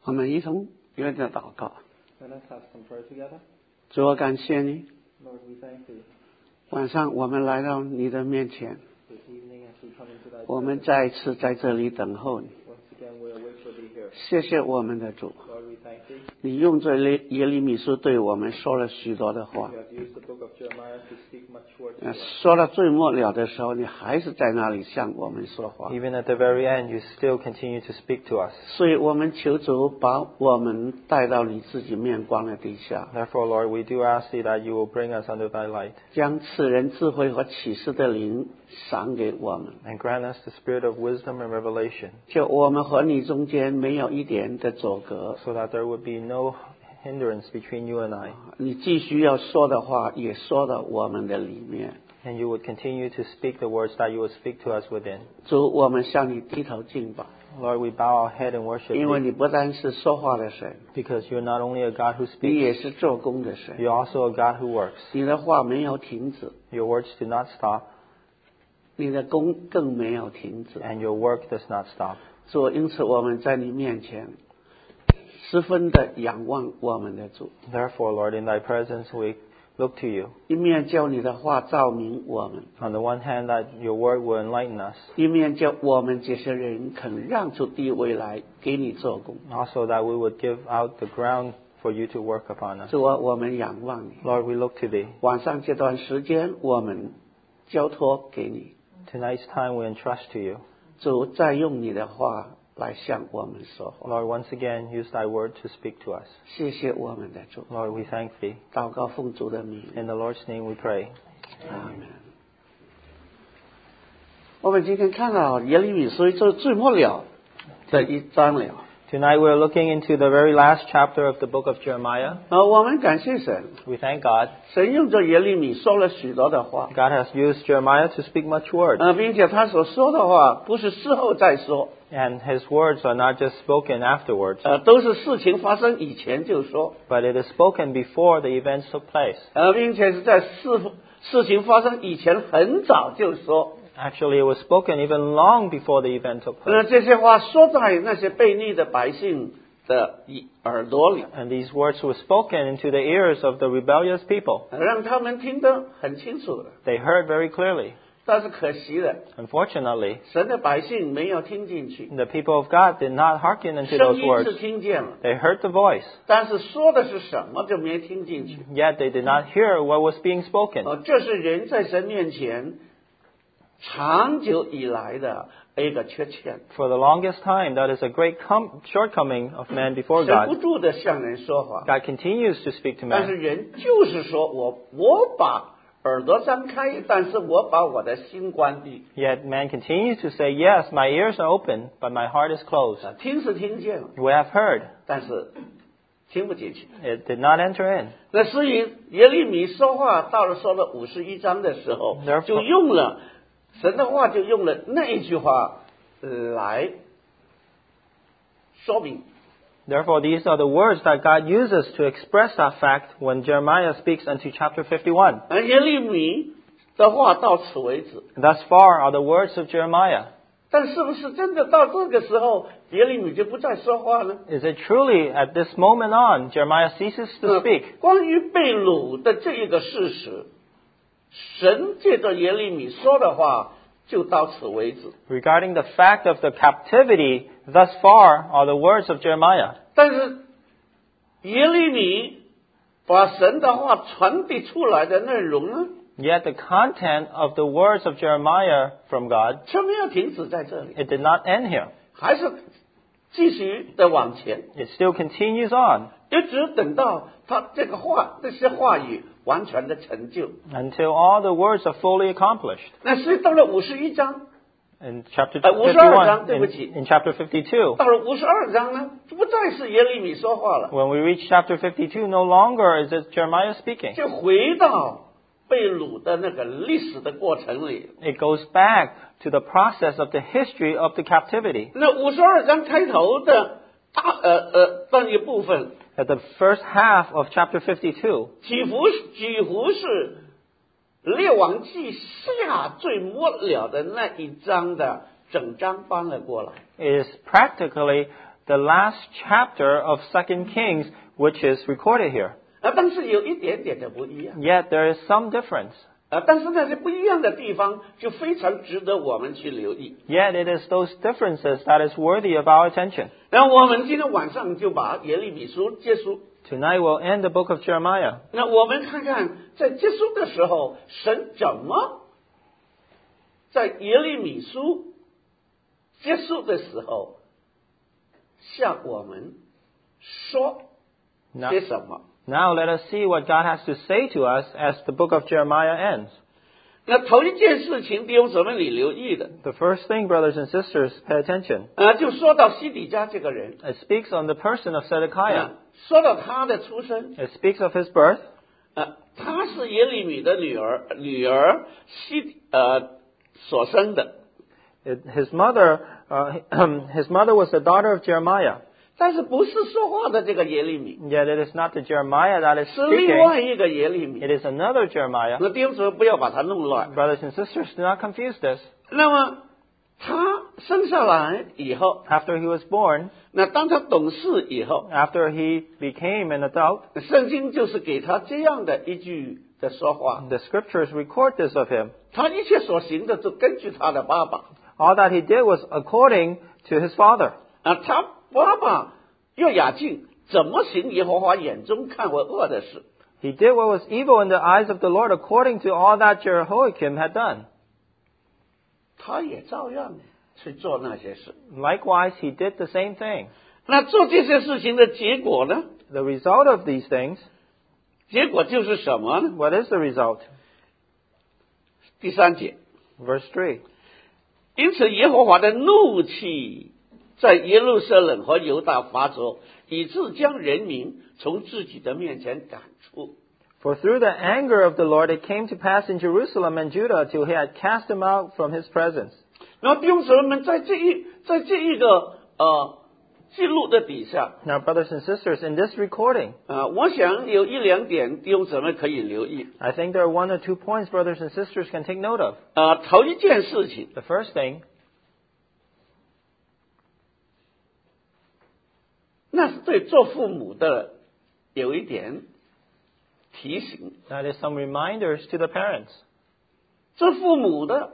我们一同约着祷告。 Let us have some prayer together. 主，我感谢你， Lord, we thank thee. 晚上我们来到你的面前， This evening as we come into thy 我们 presence, 再一次在这里等候你。 once again we await for thee here. 谢谢我们的主， Lord, we thank thee. 你用这耶利米书对我们说了许多的话 You，have used the book of Jeremiah to speak much words to us. 说到最末了的时候，你还是在那里向我们说话。 Even at the very end, you still continue to speak to us. 所以我们求主把我们带到你自己面光的底下， Therefore, Lord, we do ask thee that you will bring us under thy light 将赐人智慧和启示的灵赏给我们， and grant us the spirit of wisdom and revelation 就我们和你中间没有一点的阻隔。 so that there would be no hindrance between you and I. 你继续要说的话，也说到我们的里面。 And you would continue to speak the words that you would speak to us within. 主，我们向你低头敬拜， Lord, we bow our head and worship 因为 thee 你不单是说话的神， because you're not only a God who 你 speaks, 也是做工的神。 you're also a God who works. 你的话没有停止， Your words do not stop, 你的功更没有停止。 and your work does not stop. 主，因此我们在你面前十分的仰望我们的主， Therefore, Lord, in thy presence we look to you. 一面叫你的话照明我们， On the one hand, that your word will enlighten us, 一面叫我们这些人肯让出地位来给你做工。 also that we would give out the ground for you to work upon us. 主啊，我们仰望你。 Lord, we look to thee. 晚上这段时间，我们交托给你。 Tonight's time we entrust to you. 主，再用你的话来向我们说话。 Lord, once again, use thy word to speak to us. 谢谢我们的主， Lord, we thank thee. 祷告奉主的名， In the Lord's name we pray. 阿门。我们今天看到耶利米书最末了的一章了。 Tonight we're looking into the very last chapter of the book of Jeremiah. 我们感谢神， We thank God. 神用这耶利米说了许多的话， God has used Jeremiah to speak much word. 并且他所说的话不是事后再说， And his words are not just spoken afterwards, 都是事情发生以前就说， but it is spoken before the events took place. 并且是在事情发生以前很早就说。 Actually, it was spoken even long before the event took place. 这些话说在那些悖逆的百姓的耳朵里， And these words were spoken into the ears of the rebellious people. 让他们听得很清楚的。 They heard very clearly. 但是可惜的， Unfortunately, 神的百姓没有听进去， the people of God did not hearken unto 声 those 音 words. 是听见了， They heard the voice, 但是说的是什么就没听进去。 yet they did not hear what was being spoken. 这是人在神面前长久以来的一个缺陷。 For the longest time, that is a great shortcoming of man before 神不 God. 住的向人说话， God continues to speak to 但是 man, 人就是说我把耳朵张开，但是我把我的心关闭。 yet man continues to say, yes, my ears are open, but my heart is closed. 听是听见了， We have heard. 但是听不进去。 It did not enter in. 那所以耶利米说话到了说了51章的时候， Therefore- 就用了神的话，就用了那一句话来说明。 Therefore, these are the words that God uses to express that fact when Jeremiah speaks unto chapter 51. 耶利米的话到此为止， Thus far are the words of Jeremiah. 但是不是真的到这个时候，耶利米就不再说话呢？ Is it truly at this moment on, Jeremiah ceases to speak? 关于被掳的这一个事实，神借着耶利米说的话就到此为止。 Regarding the fact of the captivity, thus far are the words of Jeremiah. 但是耶利米把神的话传递出来的内容呢， Yet the content of the words of Jeremiah from God, 却没有停止在这里， it did not end here. 还是继续的往前， It still continues on 一直等到他这些话语完全的成就。 until all the words are fully accomplished. 那所以到了51章， In chapter 52章， 51, 对不起。 in chapter 52, 到了52章呢，就不再是耶利米说话了， when we reach chapter 52, no longer is it Jeremiah speaking. 就回到被掳的那个历史的过程里。 It goes back to the process of the history of the captivity. 那52章开头的这一部分， At the first half of chapter 52, 几乎是列王记下最末了的那一章的整章搬了过来。 is practically the last chapter of 2 Kings, which is recorded here. 但是有一点点的不一样。 Yet there is some difference. 但是那些不一样的地方就非常值得我们去留意。 Yet it is those differences that is worthy of our attention. 然后我们今天晚上就把耶利米书结束。 Tonight we'll end the book of Jeremiah. 那我们看看在结束的时候，神怎么在耶利米书结束的时候向我们说些什么。 Now let us see what God has to say to us as the book of Jeremiah ends. 那头一件事情弟兄姊妹你留意的， The first thing, brothers and sisters, pay attention. 就说到西底家这个人， It speaks on the person of Zedekiah. 说到他的出身， It speaks of his birth. 他是耶利米的女儿所生的， His mother was the daughter of Jeremiah. 但是不是说话的这个耶利米， Yet it is not the Jeremiah that is 是另 speaking. 外一个耶利米。 It is another Jeremiah. 那弟兄姊妹不要把它弄乱。 Brothers and sisters, do not confuse this. 那么他生下来以后， After he was born, 那当他懂事以后， after he became an adult, 圣经就是给他这样的一句的说话， the scriptures record this of him. 他一切所行的都根据他的爸爸。 All that he did was according to his father. 他爸爸约雅敬怎么行耶和华眼中看为恶的事， He did what was evil in the eyes of the Lord according to all that Jehoiakim had done. 他也照样去做那些事。 Likewise, he did the same thing. 那做这些事情的结果呢？ The result of these things, 结果就是什么呢？ what is the result? 第3节， Verse 3. 因此耶和华的怒气在耶路撒冷和犹大发作，以致将人民从自己的面前赶出。 For through the anger of the Lord it came to pass in Jerusalem and Judah till he had cast them out from his presence. 然后弟兄姊妹们在这一个记录的底下， Now, brothers and sisters, in this recording, 我想有1、2点弟兄姊妹可以留意。 I think there are 1 or 2 points brothers and sisters can take note of. 头一件事情， The first thing, 那是对做父母的有一点提醒。 that is some reminders to the parents. 做父母的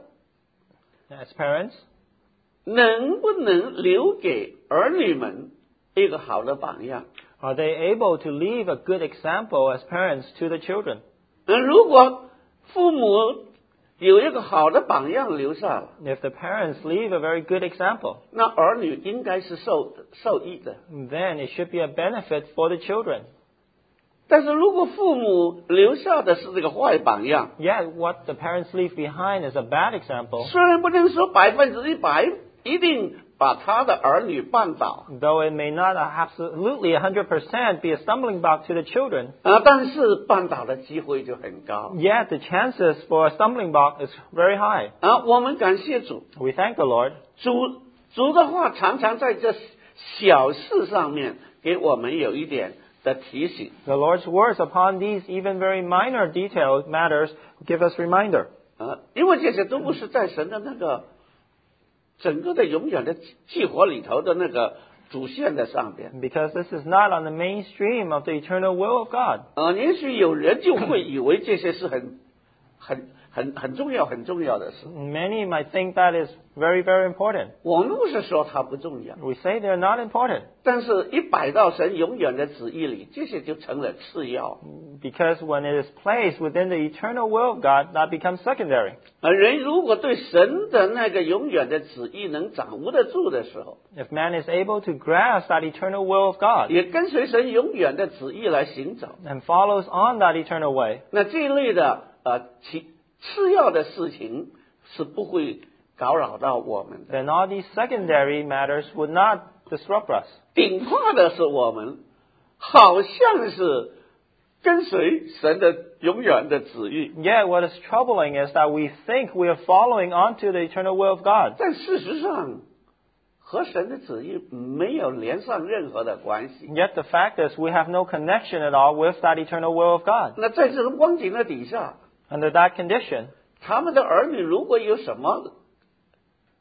As parents, 能不能留给儿女们一个好的榜样？ are they able to leave a good example as parents to the children? 如果父母有一个好的榜样留下了， If the parents leave a very good example, 那儿女应该是受益的。 then it should be a benefit for the children. 但是如果父母留下的是这个坏榜样， Yet what the parents leave behind is a bad example. 虽然不能说100%一定把他的儿女绊倒， Though it may not absolutely 100% be a stumbling block to the children, 但是绊倒的机会就很高。 yet the chances for a stumbling block is very high. 我们感谢主， We thank the Lord. 主的话常常在这小事上面给我们有一点的提醒。 The Lord's words upon these even very minor detailed matters give us reminder. 因为这些都不是在神的那个整个的永远的计划里头的那个主线的上边。 Because this is not on the mainstream of the eternal will of God. 也许有人就会以为这些是很重要的事。 Many might think that is very, very important. 我们不是说它不重要， We say they're not important. 但是一摆到神永远的旨意里，这些就成了次要。 Because when it is placed within the eternal will of God, that becomes secondary. 人如果对神的那个永远的旨意能掌握得住的时候， If man is able to grasp that eternal will of God 也跟随神永远的旨意来行走， and follows on that eternal way, 那这一类的次要的事情是不会干扰到我们的。 then all these secondary matters would not disrupt us. 顶化的是我们，好像是跟随神的永远的旨意， Yet what is troubling is that we think we are following onto the eternal will of God. 但事实上和神的旨意没有连上任何的关系。 Yet the fact is we have no connection at all with that eternal will of God. 那在这种光景的底下， Under that condition, 他们的儿女如果有什么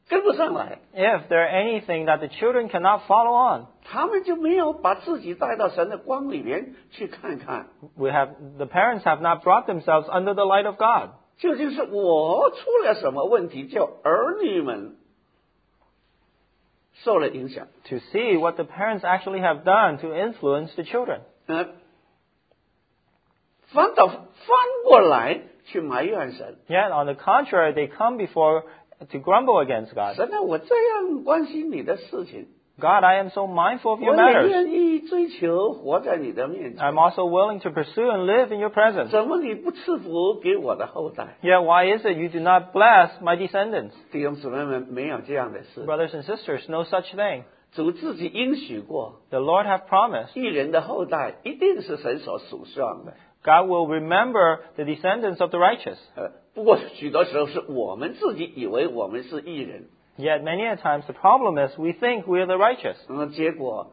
跟不上来， if there anything that the children cannot follow on, 他们就没有把自己带到神的光里面去看看， the parents have not brought themselves under the light of God. 究竟是我出了什么问题，叫儿女们受了影响。 To see what the parents actually have done to influence the children. 反过来去埋怨神。 Yet, on the contrary, they come before to grumble against God. 神啊，我这样关心你的事情， God, I am so mindful of 我 your 也 matters. 愿意追求活在你的面前。 I'm also willing to pursue and live in your presence. 怎么你不赐福给我的后代？ Yet, why is it you do not bless my descendants? 弟兄姊妹们，没有这样的事。 Brothers and sisters, no such thing. 主自己应许过， The Lord have promised. 义人的后代一定是神所属上的。 God will remember the descendants of the righteous. 不过许多时候是我们自己以为我们是义人， Yet, many a times, the problem is we think we are the righteous. 结果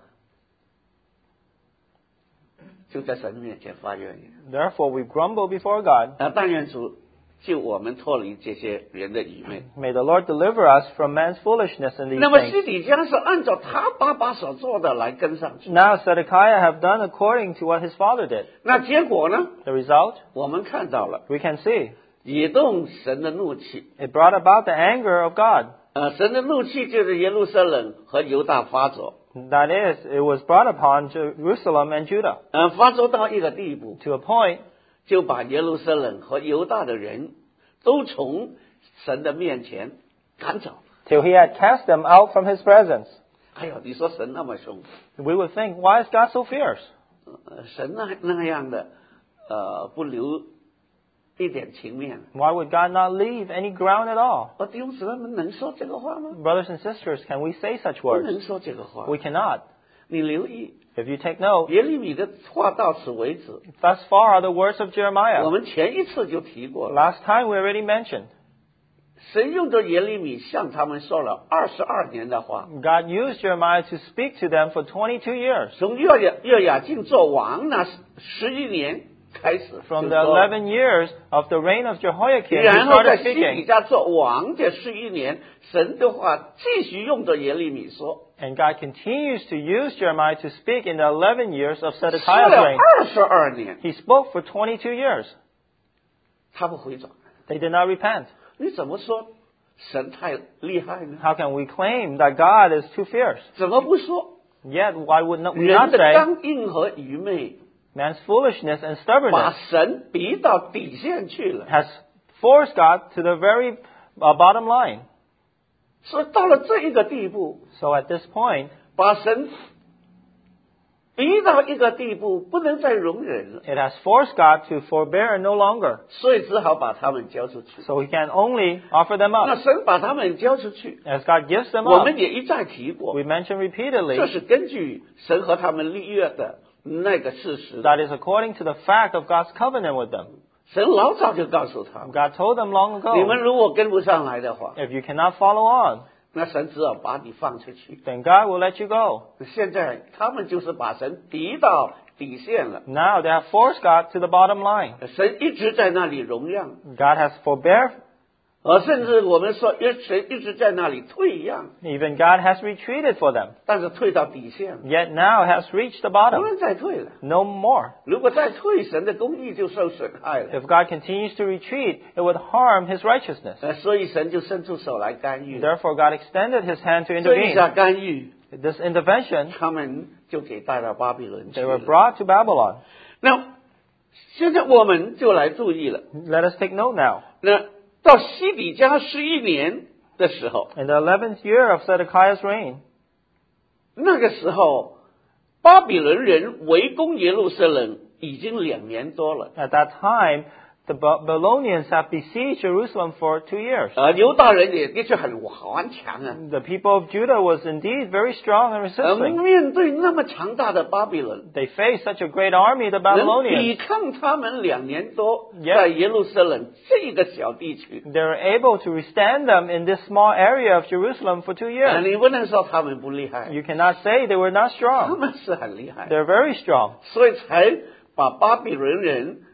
就在神面前发怨言。 Therefore, we grumble before God. 但愿主救我们脱离这些人的愚昧。 May the Lord deliver us from man's foolishness in these 那么 things. 西底家是按照他爸爸所做的来跟上去， Now, Zedekiah have done according to what his father did. 那结果呢？ The result, 我们看到了， we can see. 惹动神的怒气。 It brought about the anger of God. 神的怒气就是耶路撒冷和犹大发作， That is, it was brought upon Jerusalem and Judah 发作到一个地步， to a point 就把耶路撒冷和犹大的人都从神的面前赶走。 till he had cast them out from his presence. 哎呦，你说神那么凶， We would think, why is God so fierce? 神那样的不留一点情面。 Why would God not leave any ground at all? 弟兄姊妹们能说这个话吗？ Brothers and sisters, can we say such 不 words? 能说这个话。 We cannot. 你留意 If you take note, 耶利米的话到此为止。 thus far are the words of 我 Jeremiah. 们前一次就提过了， Last time we already mentioned. 神用着耶利米向他们说了22年的话。 God used Jeremiah to speak to them for 22 years. 从约雅敬做王那11年开始， From 就 the 说 11 years of the reign of Jehoiakim, he 然后在 started 西底 speaking. 家做王这11年，神的话继续用着耶利米说， And God continues to use Jeremiah to speak in the 11 years of 说 Zedekiah's 了 reign. 22年， He spoke for 22 years. 他不回转。 They did not repent. 你怎么说神太厉害呢？ How can we claim that God is too fierce? 怎么不说 Yet, why would not, we 人 not 的 say 刚硬和愚昧 man's foolishness and 把 stubbornness 神逼到底线去了？ has forced God to the very bottom line? 所以到了这一个地步， So at this point, 把神逼到一个地步，不能再容忍了， it has forced God to forbear no longer. 所以只好把他们交出去。 So he can only offer them 那 up. 神把他们交出去， As God gives them 我 up, 们也一再提过， we mention repeatedly 这是根据神和他们立约的那个事实。 that is according to the fact of God's covenant with them. 神老早就告诉他们， God told them long 你们 ago, 如果跟不上来的话， if you cannot follow on, 那神只好把你放出去。 then God will let you go. 现在他们就是把神逼到底线了， Now they have forced God to the bottom line. 神一直在那里容让， God has forbear. 甚至我们说，神一直在那里退让， Even God has retreated for them. 但是退到底线了， Yet now has reached the 不 bottom. 能再退了。 No more. 如果再退，神的公义就受损害了。 If God continues to retreat, it would harm his righteousness. 所以神就伸出手来干预。 Therefore, God extended his hand to 这一下 intervene. 干预， This intervention, 他们就给带到巴比伦去 they were 了。 brought to Babylon. 那现在我们就来注意了。 Let us take note now. 那到西底家11年的时候， In the 11th year of Zedekiah's reign, 那个时候巴比伦人围攻耶路撒冷已经2年多了。 at that time, the Babylonians have besieged Jerusalem for 2 years. 犹大人也的确很顽强啊。 The people of Judah was indeed very strong and resisting. 面对那么强大的巴比伦， They faced such a great army, the 能 Babylonians. 抵抗他们2年多， Yeah. 在耶路撒冷这个小地区。 They were able to withstand them in this small area of Jerusalem for 2 years. 你不能说他们不厉害， You cannot say they were not 他 strong. 们是很厉害， They're very strong. 所以才把巴比伦人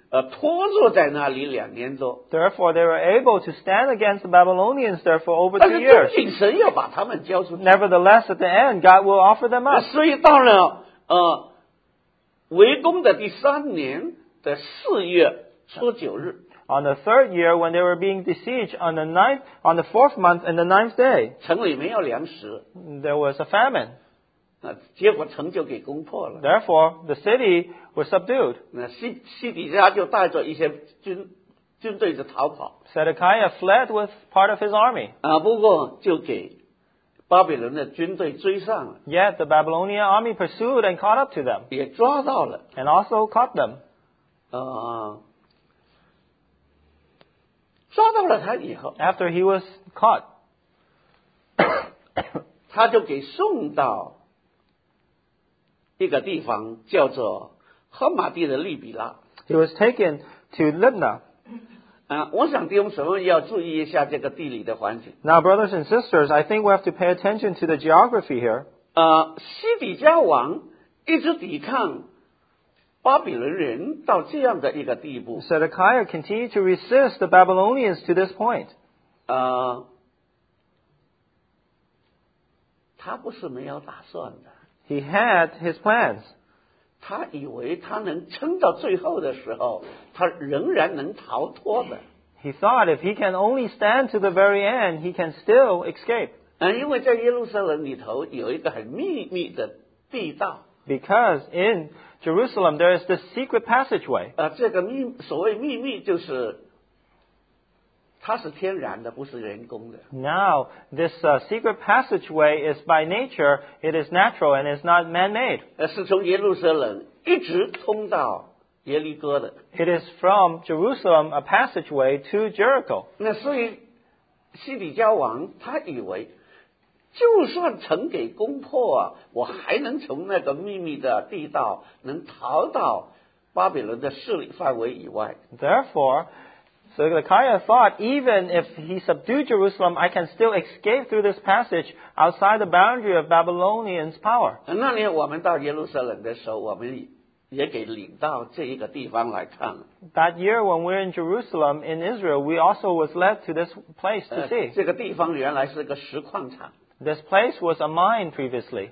拖住在那里2年多。 Therefore, they were able to stand against the Babylonians there for over 但 2 是 years. 终究神要把他们交出去。 Nevertheless, at the end, God will offer them up. 所以到了围攻的第3年的4月初9日， On the 3rd year, when they were being besieged on the 4th month and the 9th day, 城里没有粮食， there was a famine. 结果城就给攻破了。 Therefore, the city was subdued. 那西底家就带着一些军队就逃跑 Zedekiah fled with part of his army. 不过就给巴比伦的军队追上了， Yet the Babylonian army pursued and caught up to them, 也抓到了。 and also caught them. 抓到了他以后， After he was caught, 他就给送到一个地方叫做赫马地的利比拉。 he was taken to Libnah. 我想弟兄姊妹要注意一下这个地理的环境。 Now, brothers and sisters, I think we have to pay attention to the geography here. 西底家王一直抵抗巴比伦人到这样的一个地步。 Zedekiah continued to resist the Babylonians to this point. 他不是没有打算的， He had his plans. 他以为他能撑到最后的时候，他仍然能逃脱的。 He thought if he can only stand to the very end, he can still escape. 因为在耶路撒冷里头有一个很秘密的地道。 Because in Jerusalem there is this secret passageway. 这个所谓秘密就是它是天然的，不是人工的。 Now, this secret passageway is by nature, it is natural and is not man-made. 是从耶路撒冷一直通到耶利哥的。 It is from Jerusalem a passageway to Jericho. 那所以西底家王他以为，就算城给攻破我还能从那个秘密的地道能逃到巴比伦的势力范围以外。 Therefore, Zedekiah thought, even if he subdued Jerusalem, I can still escape through this passage outside the boundary of Babylonians' power. 那年我们到耶路撒冷的时候，我们也给领到这一个地方来看了。 That year when we were in Jerusalem, in Israel, we also was led to this place to see. 这个地方原来是个石矿场。 This place was a mine previously.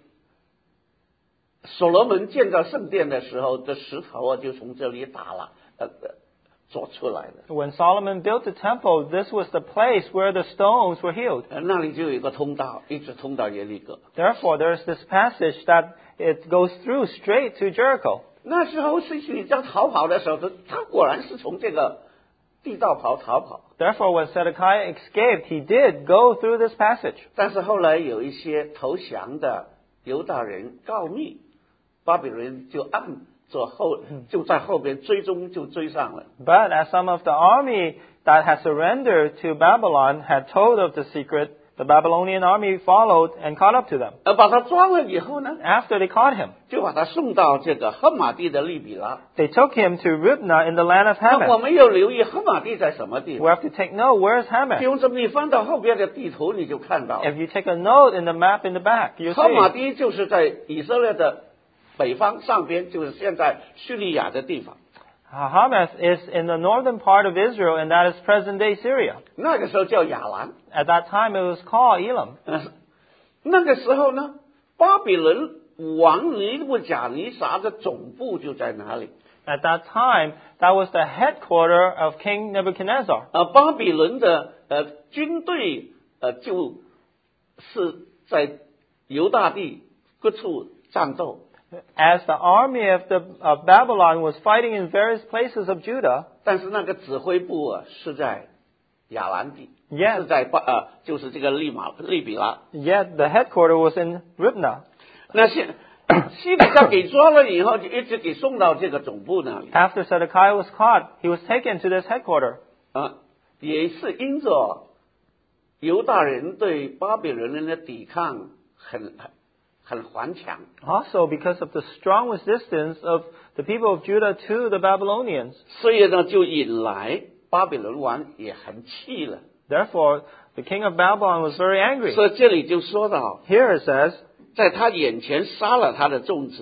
所罗门建造圣殿的时候，这石头就从这里打了，做出来的。 When Solomon built the temple, this was the place where the stones were healed. 那里就有一个通道，一直通到耶利哥。 Therefore, there is this passage that it goes through straight to Jericho. 那时候西底家逃跑的时候，他果然是从这个地道逃跑。 Therefore, when Zedekiah escaped, he did go through this passage. 但是后来有一些投降的犹大人告密，巴比伦就就在后边追上了。 But as some of the army that had surrendered to Babylon had told of the secret, the Babylonian army followed and caught up to them. 把他抓了以后呢， After they caught him, 就把他送到这个赫马地的利比拉。 they took him to Ribnah in the land of 那我 Hamath. 们要留意赫马地在什么地 We 方。 have to take note, where is 弟 Hamath? 兄姊妹，你翻到后边的地图，你就看到 If you take a note in the map in the back, you'll 赫马 see 地就是在以色列的北方上边，就是现在叙利亚的地方。 Hamath is in the northern part of Israel, and that is present-day Syria. 那个时候叫亚兰。 At that time, it was called Elam. 那个时候呢，巴比伦王尼布甲尼撒的总部就在哪里？ At that time, that was the headquarter of King Nebuchadnezzar. 巴比伦的军队就是在犹大地各处战斗。 As the army of Babylon was fighting in various places of Judah, 但是那个指挥部是在亚兰地， Yes. 是在就是这个利比拉。 yet the headquarter was in Ribnah. 那西底家给抓了以后，就一直给送到这个总部那里。 After Zedekiah was caught, he was taken to this headquarter. 也是因着犹大人对巴比伦人的抵抗很顽强， Also, because of the strong resistance of the people of Judah to the Babylonians. 所以呢，就引来巴比伦王也很气了。 Therefore, the king of Babylon was very angry. 所以这里就说到， Here it says, 在他眼前杀了他的众子，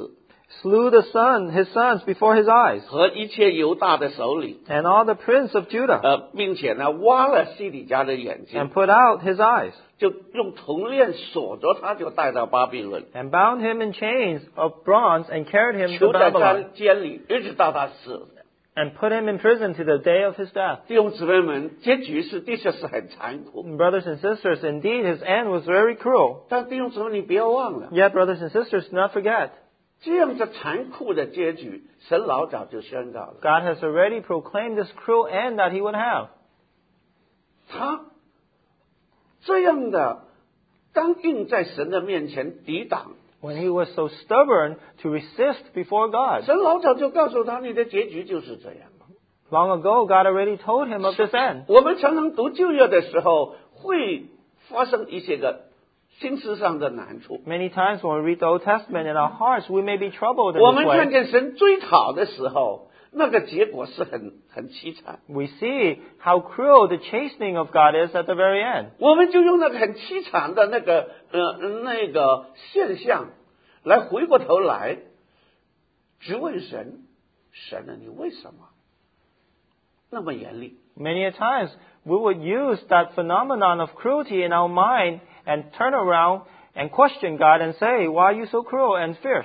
slew his sons before his eyes, 和一切犹大的首领， and all the prince of Judah, 并且呢挖了西底家的眼睛， and put out his eyes, 就用铜链锁着他，就带到巴比伦， and bound him in chains of bronze, and carried him to 囚在 Babylon, 监里，一直到他死。 and put him in prison to the day of his death. 弟兄姊妹们，结局是的确是很残酷， Brothers and sisters, indeed his end was very cruel. 但弟兄姊妹你不要忘了， Yet, brothers and sisters, do not forget, 这样的残酷的结局，神老早就宣告了， God has already proclaimed this cruel end that he would have. 他这样的刚硬在神的面前抵挡， When he was so stubborn to resist before God. 神老早就告诉他，你的结局就是这样。 Long ago, God already told him of this end. 我们常常读旧约的时候，会发生一些个心思上的难处。 Many times when we read the Old Testament in our hearts, we may be troubled in 我 this 们看 way. 见神追讨的时候，那个结果是很凄惨。 We see how cruel the chastening of God is at the very end. 我们就用那个很凄惨的那个现象，来回过头来质问神：神啊，你为什么那么严厉？ Many a times, we would use that phenomenon of cruelty in our mind and turn around and question God and say, why are you so cruel and fierce?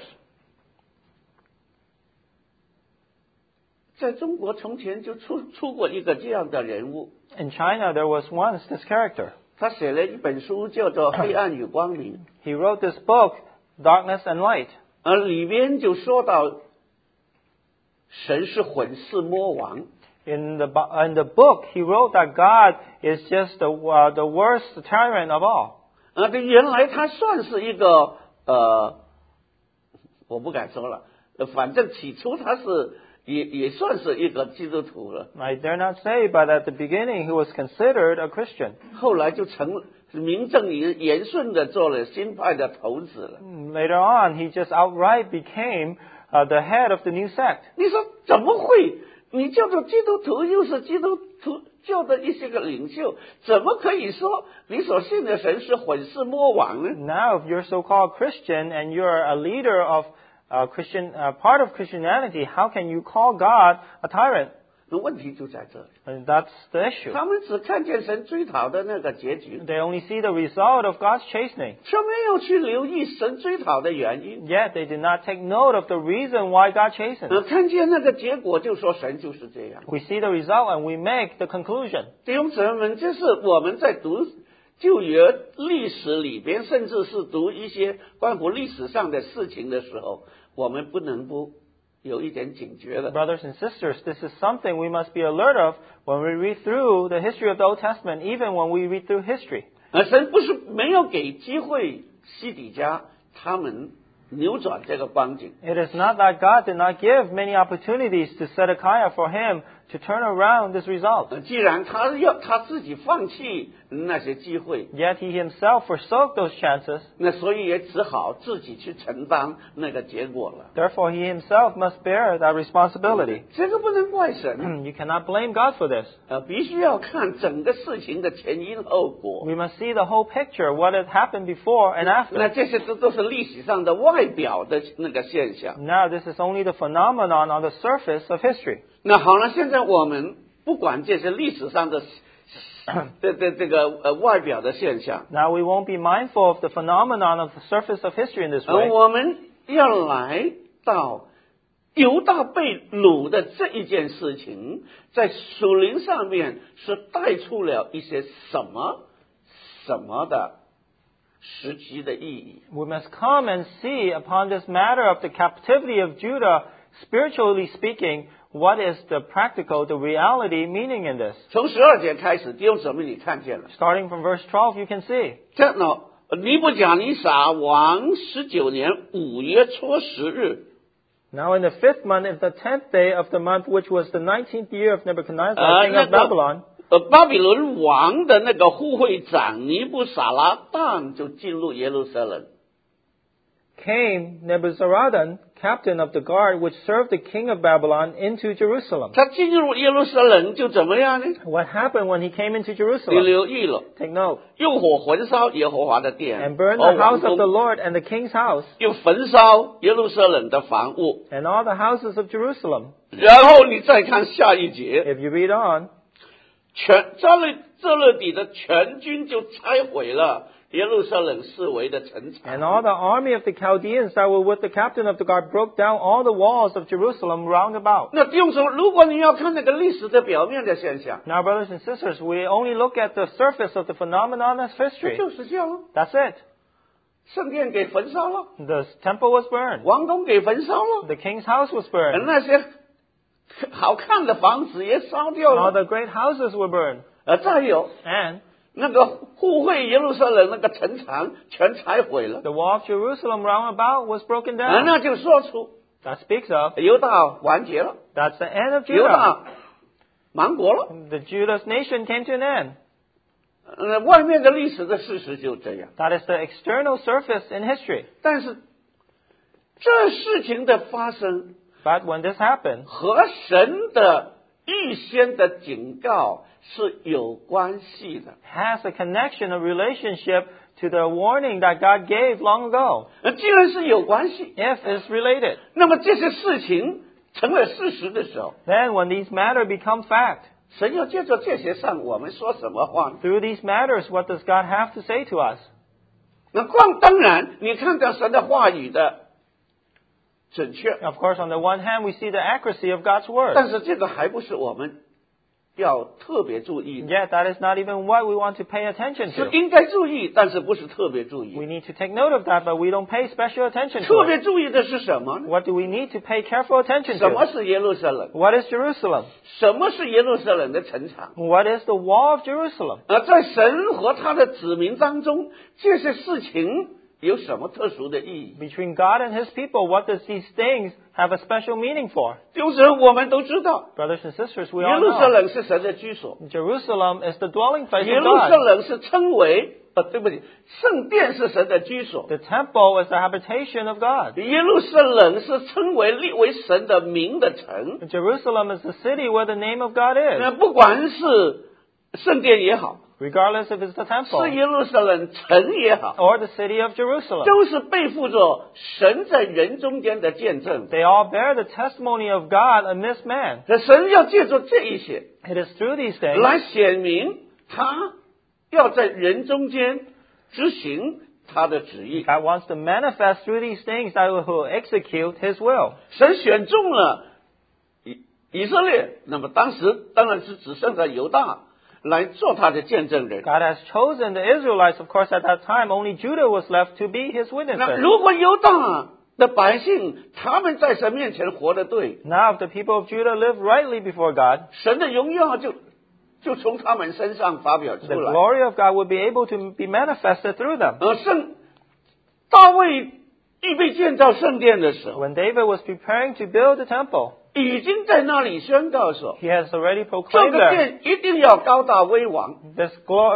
在中国从前就出过一个这样的人物， In China, there was once this character. 他写了一本书，叫做《黑暗与光明》。 He wrote this book, Darkness and Light. 里边就说到，神是混世魔王， In the book, he wrote that God is just the worst tyrant of all. 这原来他算是一个我不敢说了，反正起初他是也算是一个基督徒了， I dare not say, but at the beginning, he was considered a Christian. 后来就名正言顺的做了新派的头子了。 Later on, he just outright became the head of the new sect. 你说怎么会？你叫做基督徒，又是基督徒教的一些个领袖，怎么可以说你所信的神是混世魔王呢？ Now, if you're so-called Christian and you're a leader of part of Christianity, how can you call God a tyrant? 那问题就在这里， And that's the issue. 他们只看见神追讨的那个结局， They only see the result of God's chastening. 却没有去留意神追讨的原因。 Yet they did not take note of the reason why God chastens. 看见那个结果，就说神就是这样。 We see the result and we make the conclusion. 弟兄姊妹们，这是我们在读旧约历史里边，甚至是读一些关乎历史上的事情的时候，我们不能不有一点警觉的。 Brothers and sisters, this is something we must be alert of when we read through the history of the Old Testament, even when we read through history. 神不是没有给机会西底家他们扭转这个光景， It is not that God did not give many opportunities to Zedekiah for him to turn around this result. 既然他自己放弃那些机会， Yet he himself forsook those chances. 那所以也只好自己去承担那个结果了。 Therefore, he himself must bear that responsibility. 这个不能怪神， You cannot blame God for this. 必须要看整个事情的前因后果。 We must see the whole picture, what had happened before and 那 after. 这些都是历史上的外表的那个现象。 Now, this is only the phenomenon on the surface of history. 那好了，现在我们不管这些历史上的这个外表的现象， Now, we won't be mindful of the phenomenon of the surface of history in this way. 我们要来到犹大被掳的这一件事情，在属灵上面是带出了一些什么的实际的意义。 We must come and see upon this matter of the captivity of Judah, spiritually speaking, what is the practical, the reality meaning in this. 从12节开始，弟兄姊妹，你看见了。 Starting from verse 12, you can see. 这尼布甲尼撒王19年5月初10日， Now in the 5th month, of the 10th day of the month, which was the 19th year of Nebuchadnezzar, king of Babylon, 巴比伦王的那个护卫长尼布撒拉旦就进入耶路撒冷。 came Nebuzaradan, captain of the guard, which served the king of Babylon, into Jerusalem. 他进入耶路撒冷就怎么样呢？ What happened when he came into 你 Jerusalem? 留意了， Take note. 用火焚烧耶和华的殿， And burned 和 the 王 house of the 宫， Lord and the king's house, 又焚烧耶路撒冷的房屋。 and all the houses of Jerusalem. 然后你再看下一节， If you read on, 这勒底的全军就拆毁了耶路撒冷四围的城 and 墙。 all the army of the Chaldeans that were with the captain of the guard broke down all the walls of Jerusalem round about. 那弟兄说，如果你要看那个历史的表面的现象， Now, brothers and sisters, we only look at the surface of the phenomenon as 那 history. 就是这样， That's it. 圣殿给焚烧了， The temple was burned. 王宫给焚烧了， The king's house was burned. 那些好看的房子也烧掉 All 了。 the great houses were burned. 再有 And 那个护卫耶路撒冷那个城墙全拆毁了， the wall of Jerusalem round about was broken down. 那就说出 That speaks of, 犹大完结了， that's the end of 犹 Judah. 大亡国了。 The Judah's nation came to an end. 外面的历史的事实就这样。 That is the external surface in history. 但是这事情的发生 But when this happened, 和神的预先的警告是有关系的。 has a connection, a relationship to the warning that God gave long ago. 既然是有关系， If it's related, 那么这些事情成了事实的时候， then when these matters become fact, 神要借着这些上我们说什么话呢？ through these matters, what does God have to say to us? 那当然，你看到神的话语的准确， Of course, on the one hand, we see the accuracy of God's word. 但是这个还不是我们要特别注意的， Yet, that is not even what we want to pay attention 是 to. 应该注意，但是不是特别注 We 意。 need to take note of that, but we don't pay special attention 特 to 别 it. 注意的是什么呢？ What do we need to pay careful attention 什么 to? 是耶路撒冷？ What is Jerusalem? 什么是耶路撒冷的城墙？ What is the wall of Jerusalem? 在神和他的子民当中，这些事情有什么特殊的意义？ Between God and His people, what does these things have a special meaning for? 就是我们都知道， Brothers and sisters, we 耶 all 路撒 know 冷是神的居所， Jerusalem is the dwelling place 耶 of 路撒 God. 冷是称为对不起，圣殿是神的居所， The temple is the habitation of God. 耶路撒冷是称为立为神的名的城。 Jerusalem is the city where the name of God 那 is. 不管是圣殿也好， Regardless if it's the 是 temple 耶路撒冷城也好， or the city of Jerusalem. 都是背负着神在人中间的见证。 They all bear the testimony of God amidst man. 神要借助这一些 It is through these things 来显明他要在人中间执行他的旨意。 God wants to manifest through these things that will execute His will. 神选中了以色列，那么当时当然是只剩下犹大来做他的见证人。 God has chosen the Israelites, of course, at that time. Only Judah was left to be His 那 witnesses. 如果犹大的百姓他们在神面前活得对， Now, if the people of Judah live rightly before God, 神的荣耀就从他们身上发表出 the 来。 glory of God will be able to be manifested through them. 大卫预备建造圣殿的时候， When David was preparing to build the temple, 已经在那里宣告说， he has already 这 proclaimed 个 that 殿一定要高大威王， this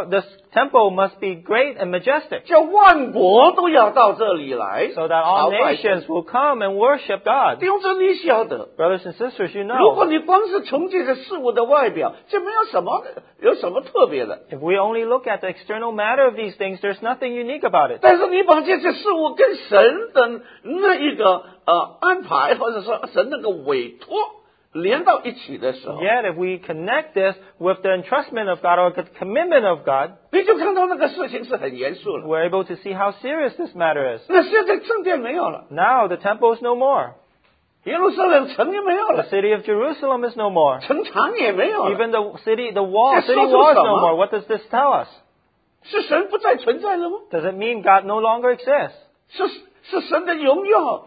temple must be great and majestic, 叫万国都要到这里来 so that all 朝拜神。 nations will come and worship God. 弟兄姊妹，你晓得， Brothers and sisters, you 如果 know, 你光是从这个事物的外表，就没有什么特别的。 if we only look at the external matter of these things, there's nothing unique about it. 但是你把这些事物跟神的那一个安排，或者说神那个委托连到一起的时候， Yet, if we connect this with the entrustment of God or the commitment of God, 你就看到那个事情是很严肃了。 we're able to see how serious this matter is. 那现在圣殿没有了， Now, the temple is no more. 耶路撒冷城也没有 The 了， city of Jerusalem is no more. 城墙也没有了， Even the city wall is 这说出 no 什么？ more. What does this tell us? 是神不再存在了吗？ Does it mean God no longer exists? 是神的荣耀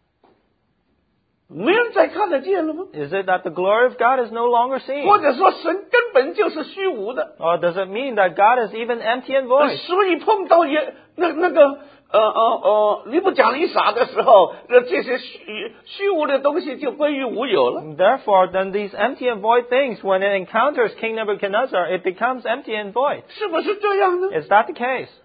没人再看得见了吗？ Is it that the glory of God is no longer seen? 或者说神根本就是虚无的？ Or does it mean that God is even empty and void? 所以碰到那个尼布甲尼撒的时候，这些虚无的东西就归于无有了。 Therefore, then these empty and void things, when it encounters King Nebuchadnezzar, it becomes empty and void. 是不是这样呢？ Is that the case?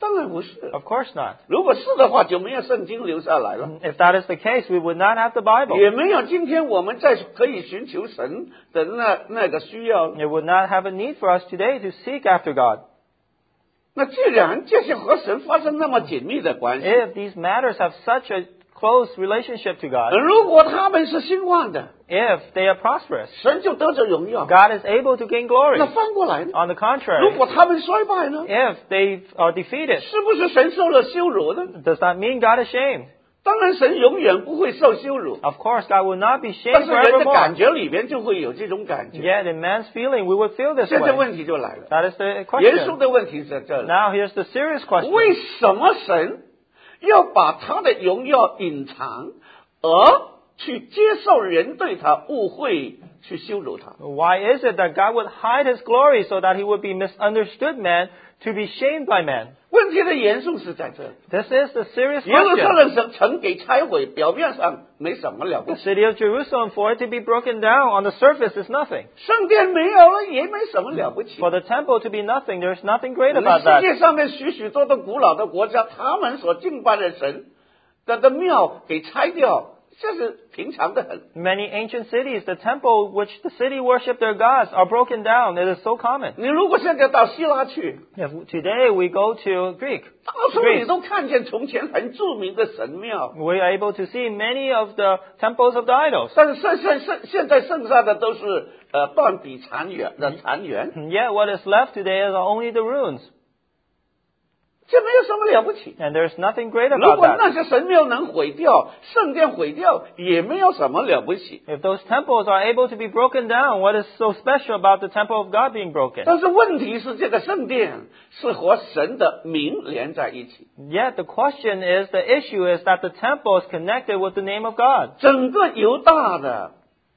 当然不是。 Of course not. 如果是的话，就没有圣经留下来了， If that is the case, we would not have the Bible. 也没有今天我们在可以寻求神的那个需要。 It would not have a need for us today to seek after God. 那既然这些和神发生那么紧密的关系， If these matters have such a close relationship to God, 如果他们是兴旺的， if they are prosperous, 神就得着荣耀。 God is able to gain glory. 那翻过来呢？ On the 如 contrary, 果他们衰败呢？ if they are defeated, 是不是神受了羞辱呢？ does that mean God is shamed? 当然，神永远不会受羞辱， Of course, God will not be 但 shamed 是人的感 forevermore. 觉里边就会有这种感觉。 Yet in man's feeling, we would feel this 现在 way. 问题就来了， That is the 严肃 question. 的问题在这里。 Now here's the serious question. 为什么神要把他的荣耀隐藏，而去接受人对他误会，去羞辱他？ Why is it that God would hide His glory so that He would be misunderstood man, to be shamed by man? 问题的严肃是在这里。 This is the serious 耶路撒 question. 冷城给拆毁，表面上没什么了不 The 起， city of Jerusalem, for it to be broken down on the surface is nothing. 圣殿没有了也没什么了不起。 For the temple to be nothing, there's nothing great 世 about that. 界上面许许多多古老的国家，他们所敬拜的神的庙给拆掉，这是平常的很。 Many ancient cities, the temple which the city worship their gods are broken down. It is so common. 你如果现在到希腊去， If today we go to Greek, 到处你都看见从前很著名的神庙， we are able to see many of the temples of the idols. 但是现在剩下的都是断壁残垣的残垣， And yet what is left today is only the ruins. 这没有什么了不起。 And there's nothing great 如 about 果 that. 那些神庙能毁掉，圣殿毁掉，也没有什么了不起。 If those temples are able to be broken down, what is so special about the temple of God being broken? 但是问题是，这个圣殿是和神的名连在一起， Yet the question is, the issue is that the temple is connected with the name of God. 整个犹大的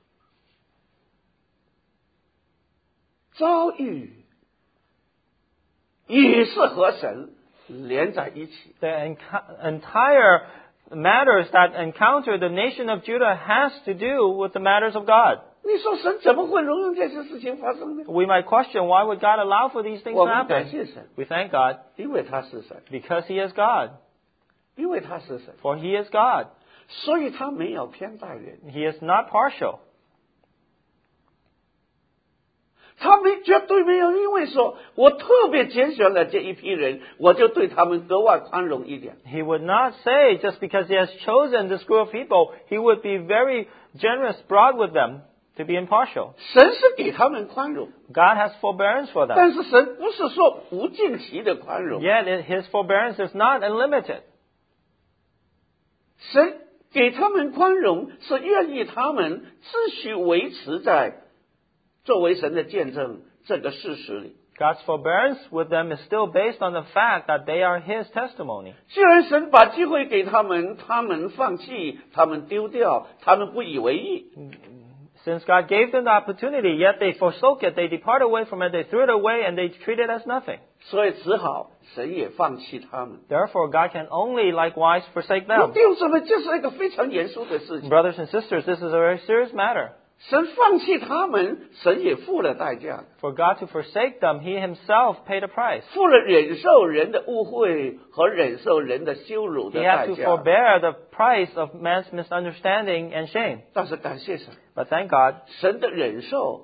遭遇也是和神连在一起。 The entire matters that encounter the nation of Judah has to do with the matters of God. 你说神怎么会容忍这些事情发生呢？ We might question, why would God allow for these things 我 to 们感 happen? 谢神， We thank God 因为他是神， because He is God. 因为他是神， For He is God. 所以他没有偏待人， He is not partial. 他绝对没有因为说我特别拣选了这一批人，我就对他们格外宽容一点。 He would not say just because He has chosen this group of people, He would be very generous, broad with them to be impartial. 神是给他们宽容， God has forbearance for them. 但是神不是说无尽期的宽容， Yet His forbearance is not unlimited. 神给他们宽容是愿意他们继续维持在作为神的见证这个事实里。 God's forbearance with them is still based on the fact that they are His testimony. 既然神把机会给他们，他们放弃，他们丢掉，他们不以为意， Since God gave them the opportunity, yet they forsook it, they departed away from it, they threw it away, and they treated it as nothing. 所以只好神也放弃他们。 Therefore, God can only likewise forsake 弟 them. 兄姊妹，这是一个非常严肃的事情。 Brothers and sisters, this is a very serious matter. 神放弃他们，神也付了代价， For God to forsake them, He Himself paid a price. 付了忍受人的误会和忍受人的羞辱 He 的 had 代 to 价。 forbear the price of man's misunderstanding and shame. 但是感谢神， But thank God, 神的忍受，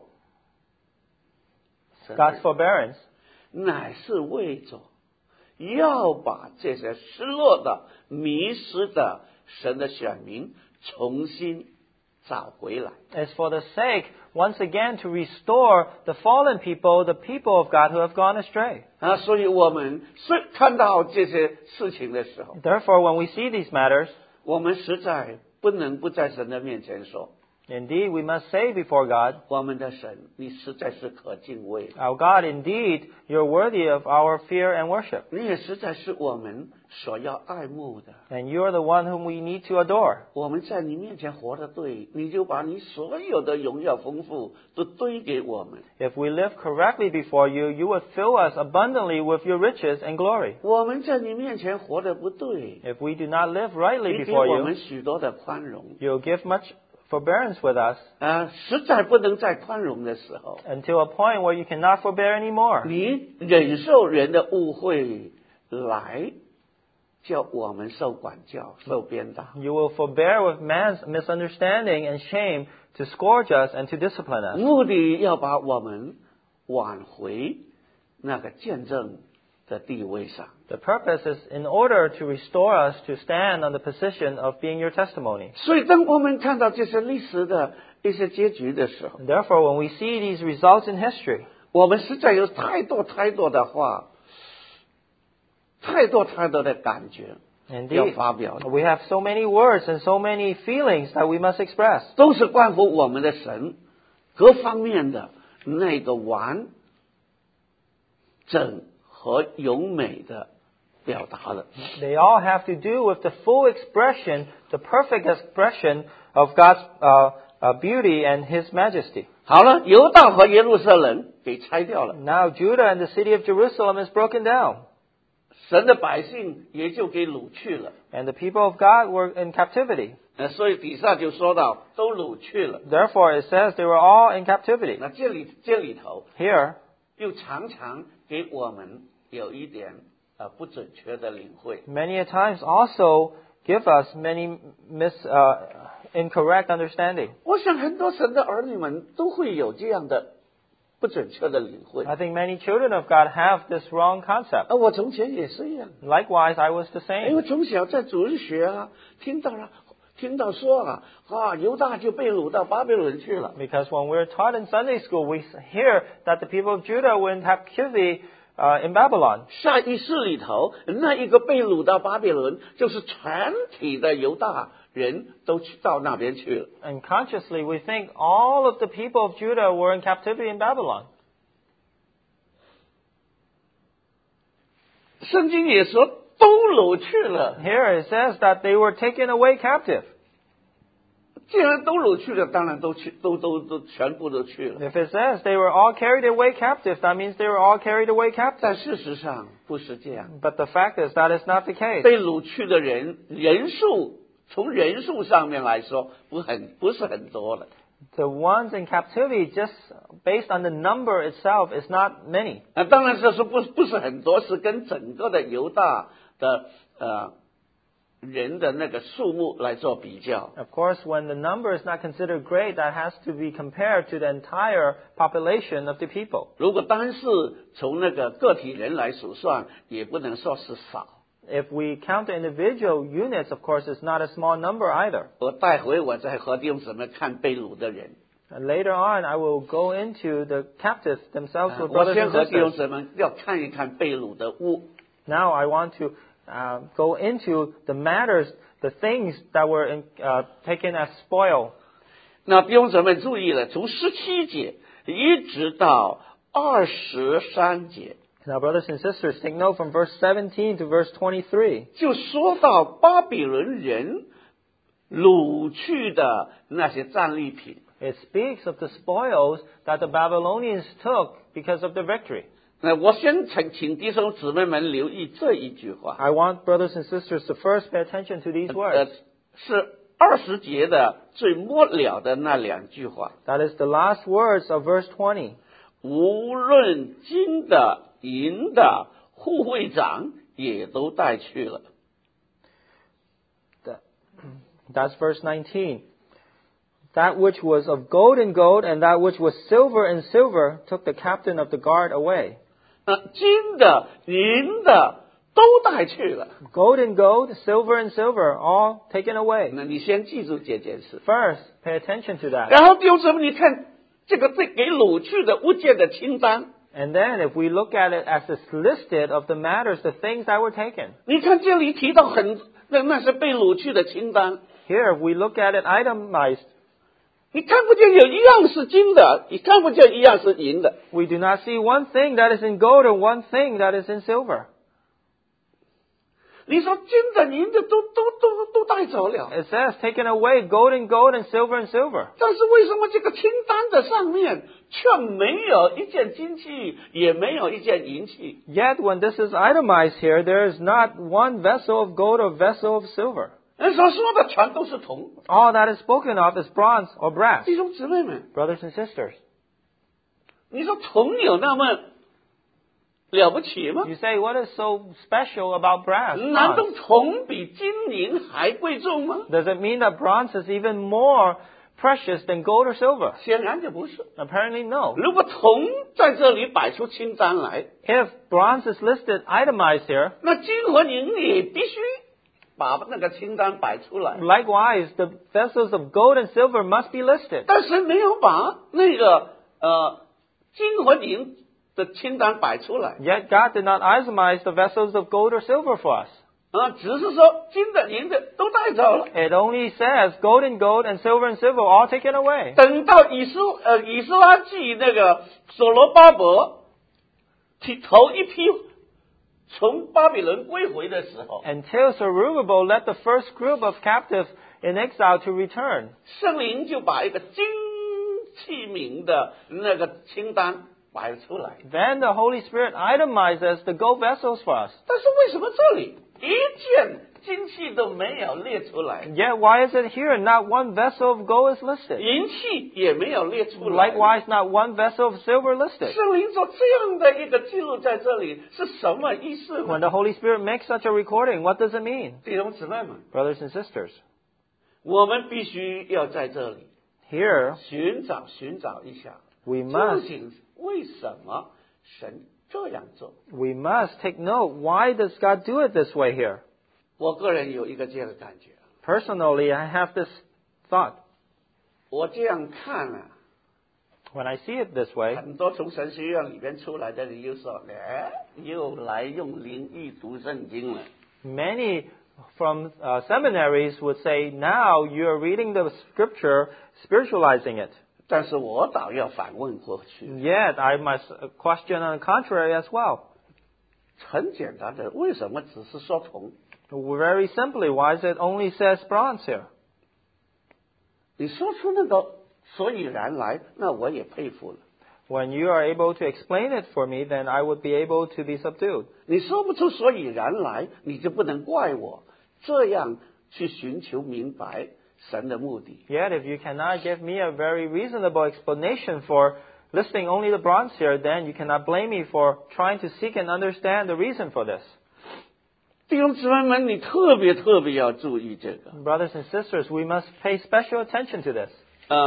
神的 God's forbearance 乃是为着要把这些失落的、迷失的神的选民重新找回来。 is for the sake, once again, to restore the fallen people, the people of God who have gone astray. 所以我们看到这些事情的时候， Therefore, when we see these matters, 我们实在不能不在神的面前说， indeed, we must say before God, 我们的神，你实在是可敬畏， Our God, indeed, you're worthy of our fear and worship. 你也实在是我们所要爱慕的。 And you're the one whom we need to adore. 我们在你面前活得对，你就把你所有的荣耀丰富都堆给我们。 If we live correctly before you, you would fill us abundantly with your riches and glory. 我们在你面前活得不对， If we do not live rightly 你给 before 我 you, 们许多的宽容。 you'll give much forbearance with us 实在不能再宽容的时候， until a point where you cannot forbear anymore. 你忍受人的误会， 来叫我们受管教、受鞭打。 You will forbear with man's misunderstanding and shame to scourge us and to discipline us. 目的要把我们挽回那个见证的地位上。 The purpose is in order to restore us to stand on the position of being your testimony. 所以当我们看到这些历史的一些结局的时候， Therefore, when we see these results in history, 我们实在有太多的话，太多的感觉要 indeed, 发表的， we have so many words and so many feelings that we must express. 都是关乎我们的神各方面的那个完整和优美的表达了。 They all have to do with the full expression, the perfect expression of God's beauty and His majesty. 好了，犹大和耶路撒冷给拆掉了， Now Judah and the city of Jerusalem is broken down, 神的百姓也就给掳去了。 and the people of God were in captivity. 所以底下就说到都掳去了。 Therefore, it says they were all in captivity. 那这里头 Here, 又常常给我们有一点不准确的领会。 many a times also give us many incorrect understanding. 我想很多神的儿女们都会有这样的不准确的领会。 I think many children of God have this wrong concept. 我从前也是一样， Likewise, I was the 因为 same. 从小在主日学听到说犹大就被掳到巴比伦去了。 Because when we're taught in Sunday school, we hear that the people of Judah were in captivity in Babylon. 下意识里头，那一个被掳到巴比伦，就是全体的犹大人都去到那边去了。 And consciously, we think all of the people of Judah were in captivity in Babylon. 圣经也说都掳去了， Here it says that they were taken away captive. 既然都掳去了，当然都全部都去了。 If it says they were all carried away captive, that means they were all carried away captive. 但事实上不是这样， But the fact is that is not the case. 被掳去的人数，从人数上面来说，不是很多了。 The ones in captivity, just based on the number itself, is not many. 当然这是不是很多，是跟整个的犹大的人的那个数目来做比较。 Of course, when the number is not considered great, that has to be compared to the entire population of the people. 如果单是从那个个体人来数算，也不能说是少。 If we count the individual units, of course, it's not a small number either. 我待会我再和弟兄姊妹看被掳的人。 And later on, I will go into the captives themselves with 我 brothers 先 and 和弟兄 sisters. 姊妹要看一看被掳的物。 Now I want to go into the matters, the things that were taken as spoil. 那弟兄姊妹注意了，从17节一直到23节， Now, brothers and sisters, take note from verse 17 to verse 23. 就说到巴比伦人掳去的那些战利品。 It speaks of the spoils that the Babylonians took because of the victory. 那我先请弟兄姊妹们留意这一句话， I want brothers and sisters to first pay attention to these words. 是20节的最末了的那两句话。 That is the last words of verse 20. 无论金的、银的，护卫长也都带去了。 That's verse 19. That which was of gold and gold, and that which was silver and silver, took the captain of the guard away. 金的、银的都带去了。 Gold and gold, silver and silver, all taken away. 那你先记住这件事。 First, pay attention to that. 然后弟兄姊妹，你看这个给掳去的物件的清单， And then, if we look at it as it's listed of the matters, the things that were taken. 你看这里提到那是被掳去的清单， Here, if we look at it itemized, 你看不见有一样是金的，你看不见一样是银的。 we do not see one thing that is in gold and one thing that is in silver. 你说金的、银的都带走了， It says, taken away gold and gold and silver. 但是为什么这个清单的上面却没有一件金器，也没有一件银器？ Yet, when this is itemized here, there is not one vessel of gold or vessel of silver. 人所说的全都是铜。 All that is spoken of is bronze or brass. 弟兄姊妹们， Brothers and sisters, 你说铜有那么了不起吗？ You say, what is so special about brass? 难道 Bronze? 铜比金银还贵重吗？ Does it mean that bronze is even more precious than gold or silver? 显然就不是。 Apparently, no. 如果铜在这里摆出清单来， If bronze is listed, itemized here, 那金和银也必须把那个清单摆出来。 likewise, the vessels of gold and silver must be listed. 但是没有把那个金和银的清单摆出来 Yet God did not itemize the vessels of gold or silver for us. 只是说金的银的都带走了。 It only says gold and silver and silver all taken away. 等到以斯拉记那个所罗巴伯头一批从巴比伦归回的时候， Until Zerubbabel led the first group of captives in exile to return. 圣灵就把一个金器皿的那个清单摆出来。 Then the Holy Spirit itemizes the gold vessels for us. 但是为什么这里一件金器都没有列出来， Yet why is it here not one vessel of gold is listed? 银器也没有列出来？ Likewise, not one vessel of silver listed. 圣灵做这样的一个记录在这里是什么意思 When 呢？ the Holy Spirit makes such a recording, what does it mean? 弟兄姊妹们， Brothers and sisters, 我们必须要在这里 here 寻找一下， we 究 must 竟为什么神这样做？ take note. Why does God do it this way here? 我个人有一个这样的感觉， Personally, I have this thought. 我这样看啊， When I see it this way, 很多从神学院里边出来的人就说：“又来用灵意读圣经了。 many from seminaries would say, now you're reading the scripture, spiritualizing it. ” 但是我倒要反问过去， Yet, I must question on the contrary as well. 很简单的，为什么只是说铜？ Very simply, why is it only says bronze here? 你说出那个所以然来，那我也佩服了。 When you are able to explain it for me, then I would be able to be subdued. 你说不出所以然来，你就不能怪我这样去寻求明白神的目的。 Yet, if you cannot give me a very reasonable explanation for listing only the bronze here, then you cannot blame me for trying to seek and understand the reason for this. 弟兄姊妹们，你特别要注意这个。 Brothers and sisters, we must pay special attention to this.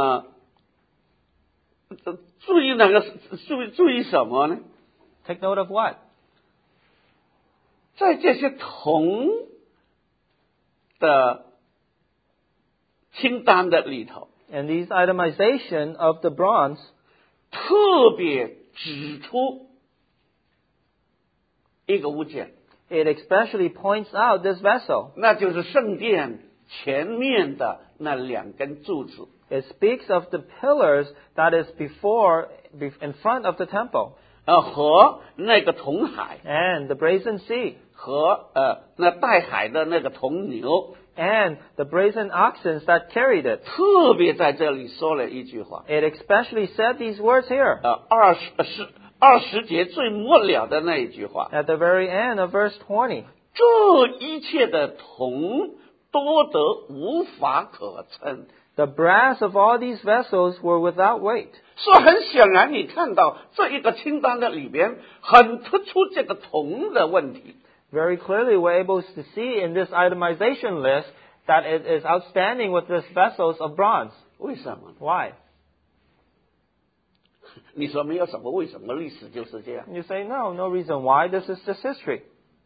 注意哪个？注意什么呢？ Take note of what? 在这些铜的清单的里头， In these itemization of the bronze, 特别指出一个物件， it especially points out this vessel. 那就是圣殿前面的那两根柱子。 It speaks of the pillars that is in front of the temple, 和那个铜海， and the brazen sea, 和那带海的那个铜牛， and the brazen oxen that carried it. 特别在这里说了一句话。 It especially said these words here 20节最末了的那一句话， at the very end of verse 20. 这一切的铜多得无法可称。 The brass of all these vessels were without weight. 所以很显然，你看到这一个清单的里边，很突出这个铜的问题。 Very clearly, we're able to see in this itemization list that it is outstanding with these vessels of bronze. 为什么？ Why? 你说没有什么为什么，历史就是这样。 You say, no reason why. This is just history.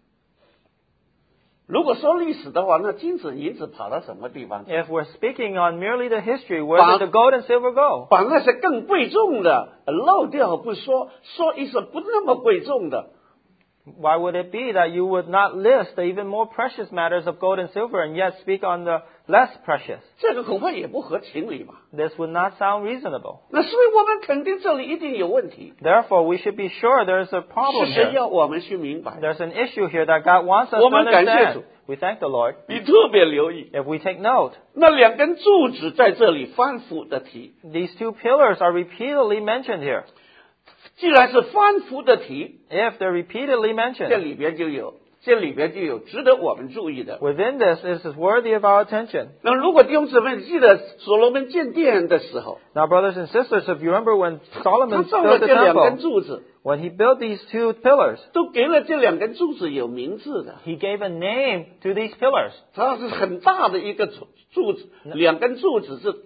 如果说历史的话，那金子银子跑到什么地方去？ If we're speaking on merely the history, where did the gold and silver go? 把那些更贵重的漏掉不说，说一些不那么贵重的。 Why would it be that you would not list the even more precious matters of gold and silver and yet speak on the less precious? 这个恐怕也不合情理吧？ This would not sound reasonable. 那所以我们肯定这里一定有问题， Therefore, we should be sure there's a problem 是神 here. 要我们去明白。 There's an issue here that God wants us to 我们感谢主。 understand. We thank the Lord. 你特别留意， If we take note, 那两根柱子在这里反复的提。 these two pillars are repeatedly mentioned here. 既然是反复的提， If they're repeatedly 这 mentioned, 里边就有这里边就有值得我们注意的。 Within this, it is worthy of our attention. 那如果弟兄姊妹记得所罗门建殿的时候， Now, brothers and sisters, if you remember when 他 Solomon 造了 built the 这两根 temple, 柱子， when he built these 2 pillars, 都给了这两根柱子有名字的。 he gave a name to these pillars. 它是很大的一个柱子，两根柱子是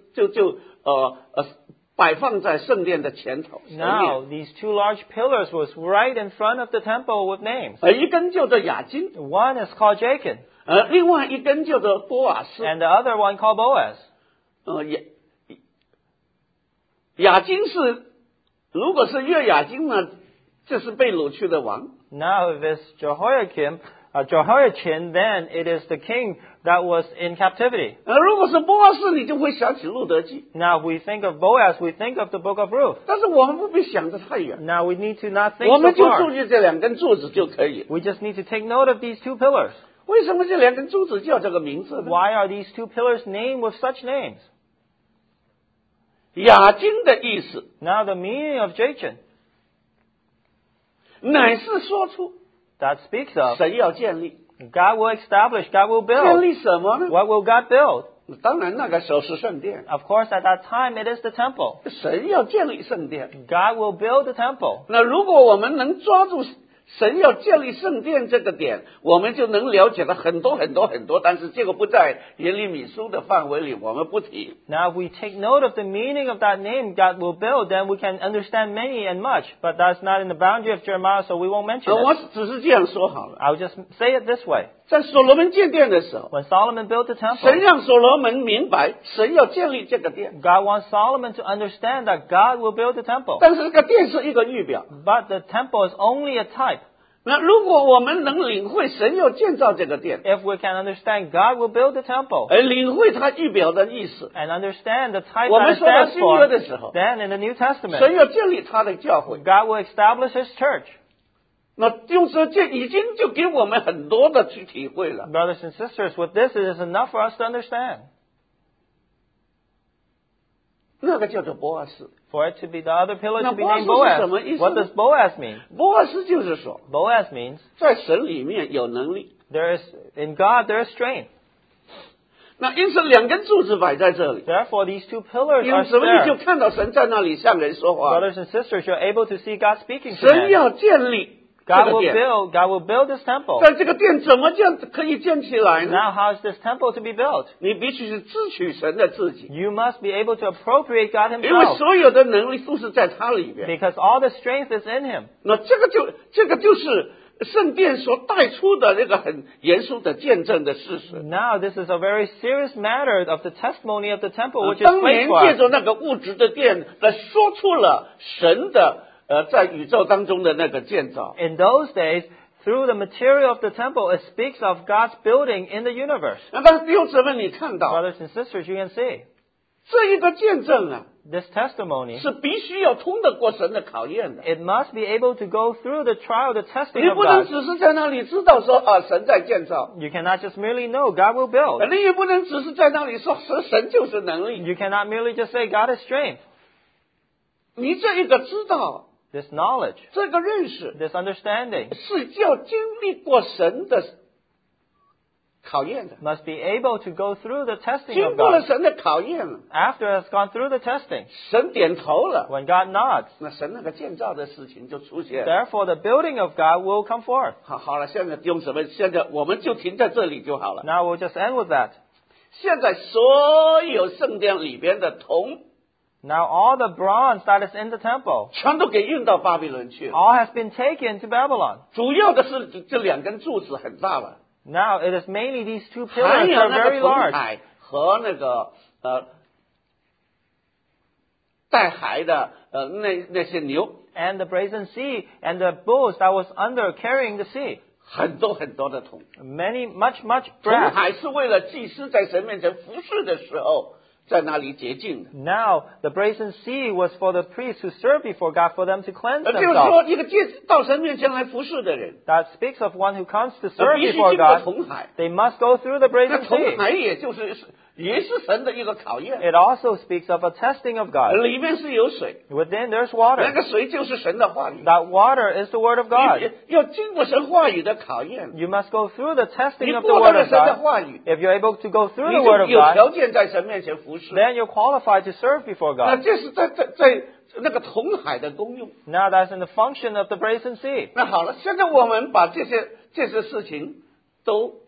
摆放在圣殿的前头。 Now, these 2 large pillars was right in front of the temple with names. 一根叫做雅金， One is called Jachin, 另外一根叫做波瓦斯。 and the other one called Boaz. 雅金是，如果是约雅金呢，这是被掳去的王。 Now, if it's Jehoiachin, then it is the king that was in captivity. 如果是波瓦斯，你就会想起路德记。 Now, if we think of Boaz, we think of the book of Ruth. 但是我们不必想得太远， Now, we need to not think 我 so 们就注 far. 意这两根柱子就可以。 We just need to take note of these 2 pillars. 为什么这两根柱子叫这个名字呢？ Why are these 2 pillars named with such names? 雅金的意思 Now, the meaning of Jachin, 乃是说出 that speaks of 神要建立， God will establish, God will 建 build. 立什么呢？ What will God build? 当然那个时候是圣殿， Of course, at that time, it is the temple. 神要建立圣殿。 God will build the temple. 那如果我们能抓住神要建立圣殿这个点，我们就能了解到很多很多很多，但是这个不在耶利米书的范围里，我们不提。 Now, if we take note of the meaning of that name, God will build, then we can understand many and much. But that's not in the boundary of Jeremiah, so we won't mention 我 it. 只是这样说好了。 I'll just say it this way. 在所罗门建殿的时候， When Solomon built the 神 temple, 让所罗门明白，神要建立这个殿， God wants Solomon to understand that God will build the temple. 但是这个殿是一个预表。 But the temple is only a type. 那如果我们能领会神要建造这个殿， If we can understand God will build the temple 而领会它预表的意思， and understand the type 我 that 们 it 说到 stands 新约 for, 的时候， then in the New 神 Testament, 要建立他的教会。 God will establish His church. 那就是这已经就给我们很多的去体会了。 Brothers and sisters, with this, it is enough for us to understand. 那个叫做波阿斯， For it to be the other pillar to be Now, named Boaz Boaz. 是什么意思呢？ What does Boaz mean? 波阿斯就是说， Boaz means 在神里面有能力。 there is in God there is strength. 那因此两根柱子摆在这里， Therefore, these 2 pillars 因 are 此你就 there. 看到神在那里向人说话。 Brothers and sisters, you're able to see God speaking to 神 men. 要建立这 God 个 will 殿， build this temple. 但这个殿怎么建可以建起来呢？ Now, how is this temple to be built? 你必须是支取神的自己， You must be able to appropriate God 因为 Himself, 所有的能力都是在他里边。 because all the strength is in Him. 那这个就是圣殿所带出的那个很严肃的见证的事实。 Now, this is a very serious matter of the testimony of the temple, which is 当年 placed for 借 us. 着那个物质的殿来说出了神的在宇宙当中的那个建造。 In those days, through the material of the temple, it speaks of God's building in the universe. 那当弟兄姊妹，你看到 Brothers and sisters, you can see 这一个见证啊， this testimony. 是必须要通得过神的考验的。 It must be able to go through the trial, the testing 你 of 不能 God. 只是在那里知道说神在建造， You cannot just merely know God will build. 你也不能只是在那里说神就是能力。 You cannot merely just say God is strength. 你这一个知道， This knowledge, 这个认识， this understanding 是要经历过神的考验的。 must be able to go through the testing 经 of 过了 God. 神的考验了， After it has gone through the testing, 神点头了， when God nods, 那神那个建造的事情就出现了。 therefore the building of God will come forth. 好了，现在弟兄姊妹，现在我们就停在这里就好了。 Now we'll just end with that. 现在所有圣殿里边的铜， Now all the bronze that is in the temple, 全都给运到巴比伦去了。 all has been taken to Babylon. 主要的是这两根柱子很大了， Now it is mainly these 2 还 pillars 有 are 那个 very 铜 large. 海和那个带海的那些牛， And the brazen sea and the bulls that was under carrying the sea. 很多很多的铜。 Much 铜 brass. 海是为了祭司在神面前服侍的时候，在那里洁净的。 Now the brazen sea was for the priests who serve before God, for them to cleanse 就是 themselves. 说，一个到神面前来服侍的人， That speaks of one who comes to serve 必须 before 经过 God. 铜海。 They must go through the 那 brazen 铜 sea. 海也就是也是神的一个考验。 It also speaks of a testing of God. 里面是有水， Within there's 那 water. 个水就是神的话语。 That water is the Word of God. 要经过神话语的考验， You must go through the 你 testing of the 过 Word 了 of 神的 God. 话语， If you're able to go through 你 the Word 就 of 有 God, 条件在神面前服侍。 then you're qualified to serve before 那 God. 这是在那个红海的功用。 Now that's in the function of the Brazen Sea. 那好了，现在我们把这些事情都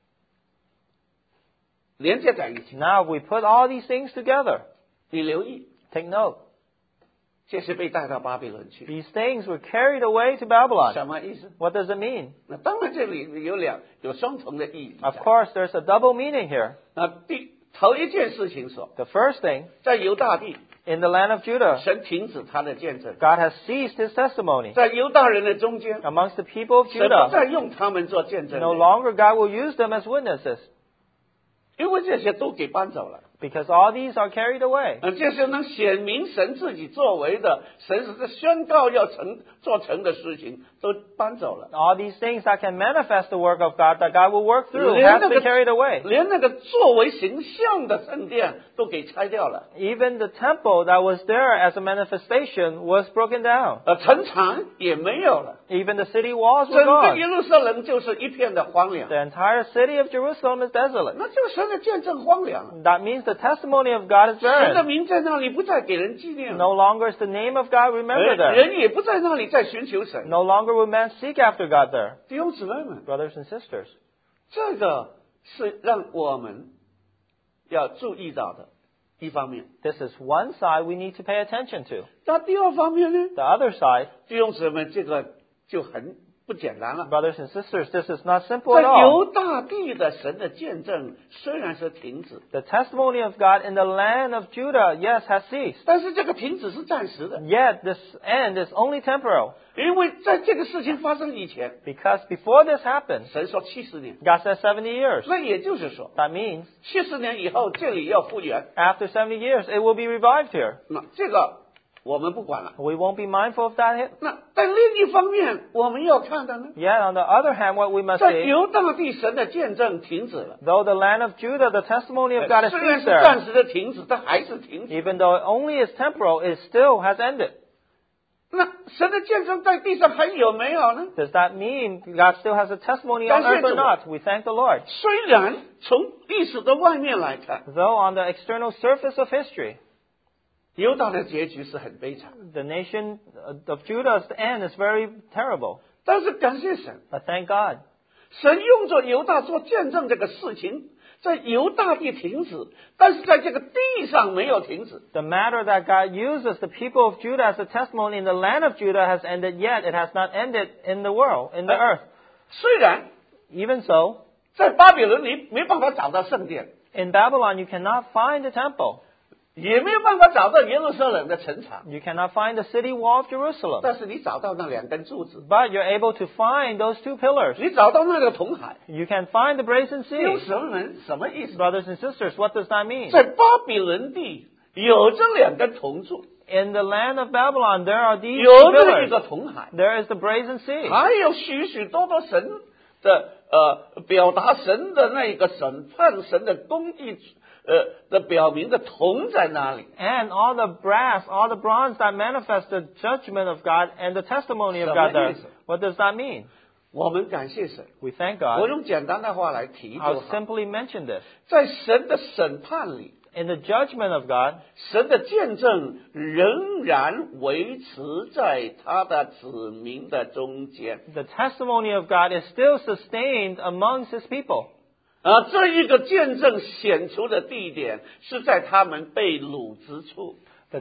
连接在一起。 Now we put all these things together. 你留意， Take note. 这是被带到巴比伦去， These things were carried away to Babylon. 什么意思？ What does it mean? 那当然这里有双重的意义。 Of course, there's a double meaning here. 那头一件事情说， The first thing, 在犹大地， in the land of Judah, 神停止他的见证； God has ceased his testimony. 在犹大人的中间， Amongst the people of 神不 Judah, 再用他们做见证 no 人， longer God will use them as witnesses, 因为这些都给搬走了。 because all these are carried away. 这是能显明神自己作为的，神是宣告要做成的事情，都搬走了。 All these things that can manifest the work of God, that God will work through, 连 has been carried away. 那个作为形象的圣殿都给拆掉了， Even the temple that was there as a manifestation was broken down. 城墙也没有了， Even the city walls 整 were 个 gone. 耶路撒冷就是一片的荒凉。 The entire city of Jerusalem is desolate. 那就是神的见证荒凉了， That means the testimony of God is 神的 barren. 名在那里不再给人纪念了， No longer is the name of God remembered there. 人也不在那里再寻求神。 No longer will man seek after God there. 弟兄姊妹们， Brothers and sisters, 这个是让我们要注意到的一方面。 this is one side we need to pay attention to. 那第二方面呢？ The other side, 弟兄姊妹，这个就很不简单了。 brothers and sisters, this is not simple 在 at all. 犹大地的神的见证虽然是停止， The testimony of God in the land of Judah, yes, has ceased. 但是这个停止是暂时的， Yet this end is only temporal. 因为在这个事情发生以前， Because before this happened, 神说70年， God said 70 years. 那也就是说， That means 70年以后这里要复原。 after 70 years, it will be revived here. 那这个我们不管了。 We won't be mindful of that. 那在另一方面，我们要看的呢， Yet on the other hand, what we must 在 see, 犹大地神的见证停止了， though the land of Judah, the testimony of God is 虽然 ceased 是 there, 暂时的停止，但还是停止。 even though it only is temporal, it still has ended. 那神的见证在地上还有没有呢？ Does that mean God still has a testimony on earth or not? We thank the Lord. 虽然从历史的外面来看， Though on the external surface of history, 犹大的结局是很悲惨， the nation of Judah's end is very terrible. 但是感谢神， But thank God. 神用着犹大做见证这个事情，在犹大地停止，但是在这个地上没有停止。 The matter that God uses the people of Judah as a testimony in the land of Judah has ended, yet it has not ended in the world, in the earth. 虽然 Even so, 在巴比伦你没办法找到圣殿， in Babylon you cannot find the temple. 也没有办法找到耶路撒冷的城墙， You cannot find the city wall of Jerusalem. 但是你找到那2根柱子， But you're able to find those 2 pillars. 你找到那个红海。 You can find the Brazen 用 Sea. 什么意思？ Brothers and sisters, what does that mean? 在巴比伦地有这2根铜柱， In the land of Babylon, there are these 有 2 这一 pillars. 个红海， There is the Brazen Sea. 还有许许多多神的表达神的那个审判、神的公义的表明的铜在那里。 And all the brass, all the bronze that manifest the judgment of God and the testimony of God there. What does that mean? 我们感谢神。 We thank 我 God. 用简单的话来提就 I'll 好。 simply mention this. 在神的审判里， In the judgment of God, 神的见证仍然维持在他的子民的中间。 the testimony of God is still sustained amongst His people. 这一个见证显出的地点是在他们被掳之处。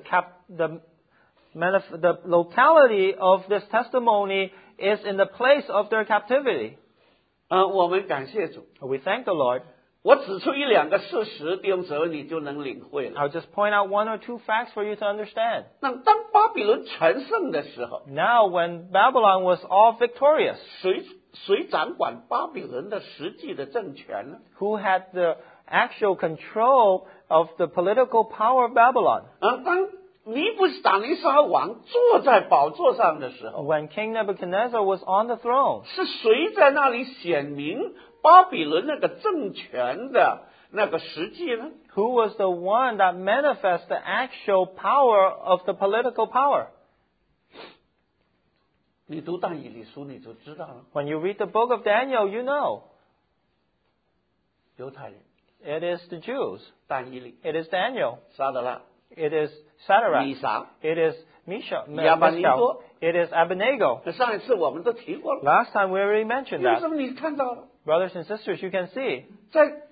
The locality of this testimony is in the place of their captivity. 我们感谢主。 We thank the Lord. 我指出1-2个事实，弟兄姊妹你就能领会了。 I'll just point out 1 or 2 facts for you to understand. 那当巴比伦全盛的时候， Now, when Babylon was all victorious, 谁掌管巴比伦的实际的政权呢？ who had the actual control of the political power of Babylon? 当尼布甲尼撒王坐在宝座上的时候， When King Nebuchadnezzar was on the throne, 是谁在那里显明巴比伦那个政权的那个实际呢？ Who was the one that manifests the actual power of the political power? 你读但以理书你就知道了， When you read the book of Daniel, you know. 犹太人 It is the Jews. 但以理、 It is Daniel. 撒德拉、 It is 米 Shadrach. 撒。 It is Mishael. Abednego. It is Abednego. 上一次我们都提过了， Last time we already mentioned 为 that. 什么你看到了？ Brothers and sisters, you can see. 在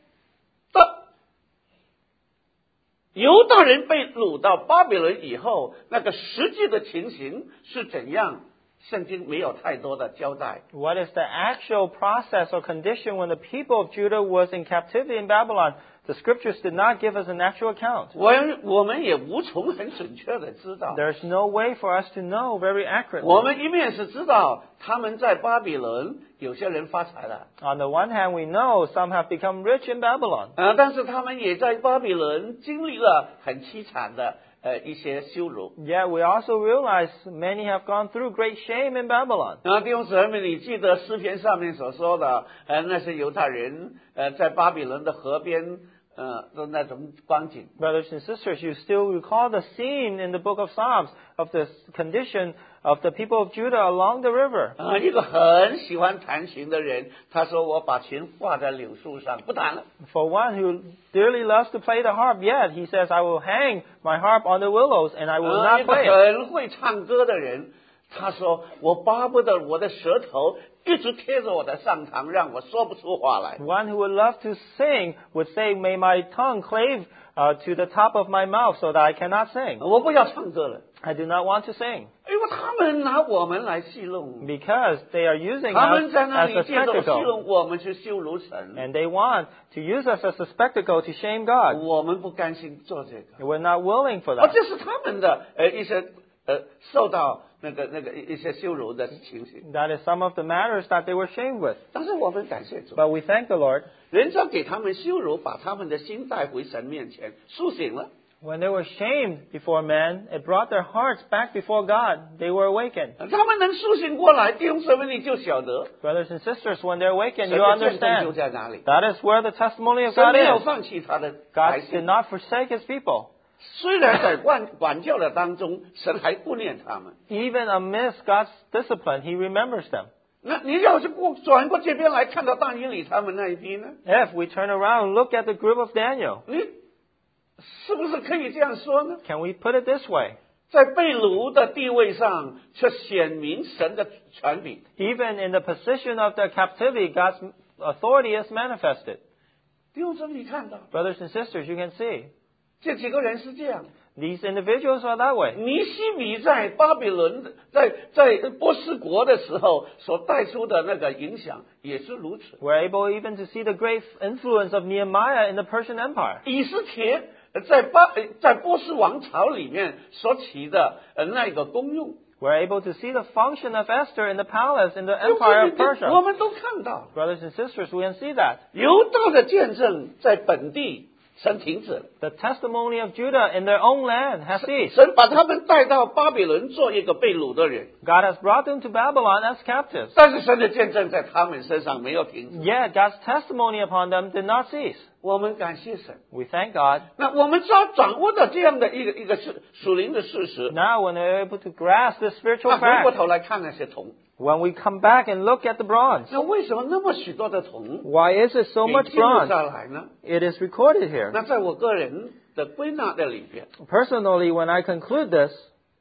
犹大人被掳到巴比伦以后，那个实际的情形是怎样？圣经没有太多的交代。 What is the actual process or condition when the people of Judah was in captivity in Babylon? The scriptures did not give us an actual account. 我们也无从很准确的知道。 There's no way for us to know very 我 accurately. 们一面是知道他们在巴比伦有些人发财了， On the one hand, we know some have become rich in Babylon. 但是他们也在巴比伦经历了很凄惨的一些羞辱。 Yet we also realize many have gone through great shame in Babylon. 弟兄姊妹，你记得诗篇上面所说的，那些犹太人在巴比伦的河边的那种光景。 Brothers and sisters, you still recall the scene in the book of Psalms of the condition of the people of Judah along the river. 一个很喜欢弹琴的人，他说：“我把琴挂在柳树上，不弹了。 For one who dearly loves to play the harp, yet he says, I will hang my harp on the willows and I will 一 not 个 play it. 很会唱歌的人，他说：“我巴不得我的舌头一直贴着我的上膛，让我说不出话来。 One who would love to sing would say, May my tongue clave to the top of my mouth so that I cannot sing. 我不要唱歌了， I do not want to sing. 因为他们拿我们来戏弄， Because they are using 他 us 们在那 as 里 a 借着戏 spectacle. 弄我们去羞辱神。 And they want to use us as a spectacle to shame God. 我们不甘心做这个， We're not willing for that. 这是他们的一些受到那个一些羞辱的情形。 That is some of the matters that they were shamed with. 但是我们感谢主， But we thank the Lord. 人家给他们羞辱，把他们的心带回神面前，苏醒了。 When they were shamed before men, it brought their hearts back before God. They were awakened. 他们能苏醒过来，弟兄姊妹你就晓得， Brothers and sisters, when they're awakened, 神 you 的见证就 understand. 在哪里。 That is where the testimony of 神 God 没有 is. 放弃他的百 God did 姓， not forsake His people. 虽然在管教的当中，神还顾念他们。 Even amidst God's discipline, He remembers them. 那你要是转过这边来看到但以理他们那一批呢？ If we turn around and look at the group of Daniel, 你是不是可以这样说呢？ can we put it this way? 在被掳的地位上，却显明神的权柄。 Even in the position of their captivity, God's authority is manifested. 弟兄姊妹，你看到 Brothers and sisters, you can see. 这几个人是这样。 These individuals are that way. 尼希米在巴比伦在波斯国的时候所带出的那个影响也是如此。 We're able even to see the great influence of Nehemiah in the Persian Empire. 以斯帖在波斯王朝里面所起的那个功用， We're able to see the function of Esther in the palace in the empire of 我 Persia. 们都看到 Brothers and sisters, we can see that. 犹大的见证在本地神停止了， The testimony of Judah in their own land has ceased. 神把他们带到巴比伦做一个被掳的人， God has brought them to Babylon as captives. 但是神的见证在他们身上没有停止。 Yet God's testimony upon them did not cease. 我们感谢神。 We thank God. 那我们只要掌握到这样的一个属灵的事实， Now when we're able to grasp this spiritual 那回过 fact, 头来看那些铜， when we come back and look at the bronze, 那为什么那么许多的铜 why is it so 给 much 记录 bronze? 下来呢？ It is recorded here. 那在我个人的归纳的里边 Personally, when I conclude this,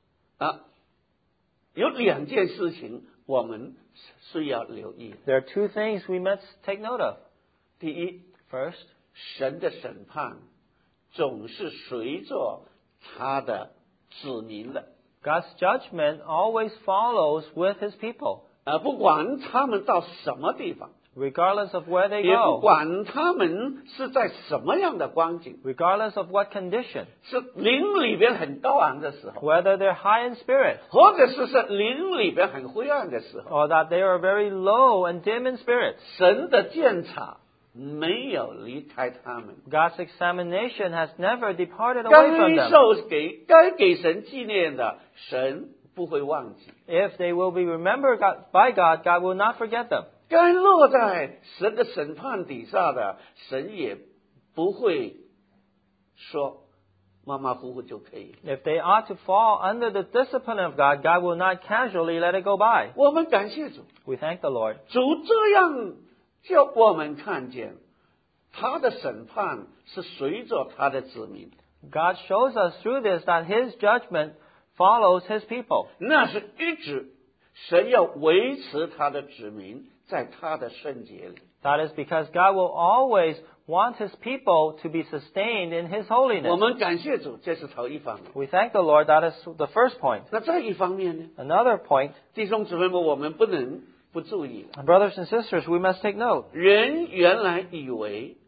有两件事情我们需要留意。 there are two things we must take note of. 第一， First, 神的审判总是随着他的子民的， God's judgment always follows with His people, 不管他们到什么地方， regardless of where they 也不 go, 管他们是在什么样的光景， regardless of what condition, 是灵里边很高昂的时候， whether they're high in spirit 或者是灵里边很灰暗的时候， or that they are very low and dim in spirit. 神的鉴察没有离开他们。 God's examination has never departed away from them. 该给神纪念的，神不会忘记； If they will be remembered by God, God will not forget them. 该落在神的审判底下的，神也不会说马马虎虎就可以。 If they ought to fall under the discipline of God, God will not casually let it go by. 我们感谢主， We thank the Lord. 主这样叫我们看见他的审判是随着他的子民， God shows us through this that His judgment follows His people. 那是一直神要维持他的子民在他的圣洁里。 That is because God will always want His people to be sustained in His 我 holiness. 们感谢主，这是头一方面。 We thank the Lord. That is the first point. 那再一方面呢， Another point, 弟兄姊妹们，我们不能不注意了。 brothers and sisters, we must take note. 人原来以为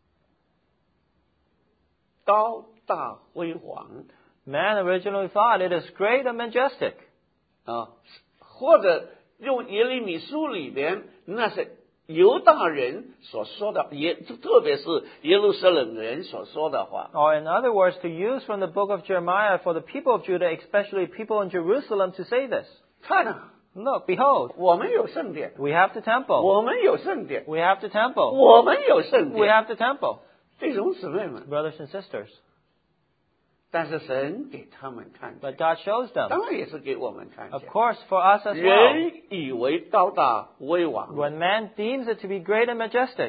高大辉煌 Man originally thought it is great and majestic. 啊，或者用耶利米书里边那些犹大人所说的，特别是耶路撒冷人所说的话。 Or in other words, to use from the book of Jeremiah for the people of Judah, especially people in Jerusalem, to say this. 看啊， Look, behold, 我们有圣殿， we have the temple. 我们有圣殿， We have the temple. 我们有圣 We 殿。 have the temple. 弟兄姊妹们， Brothers and sisters. 但是神给他们看见， But God shows them. 当然也是给我们看 Of 见。 course, for us as well. 人以为高大威王， When man deems it to be great and majestic,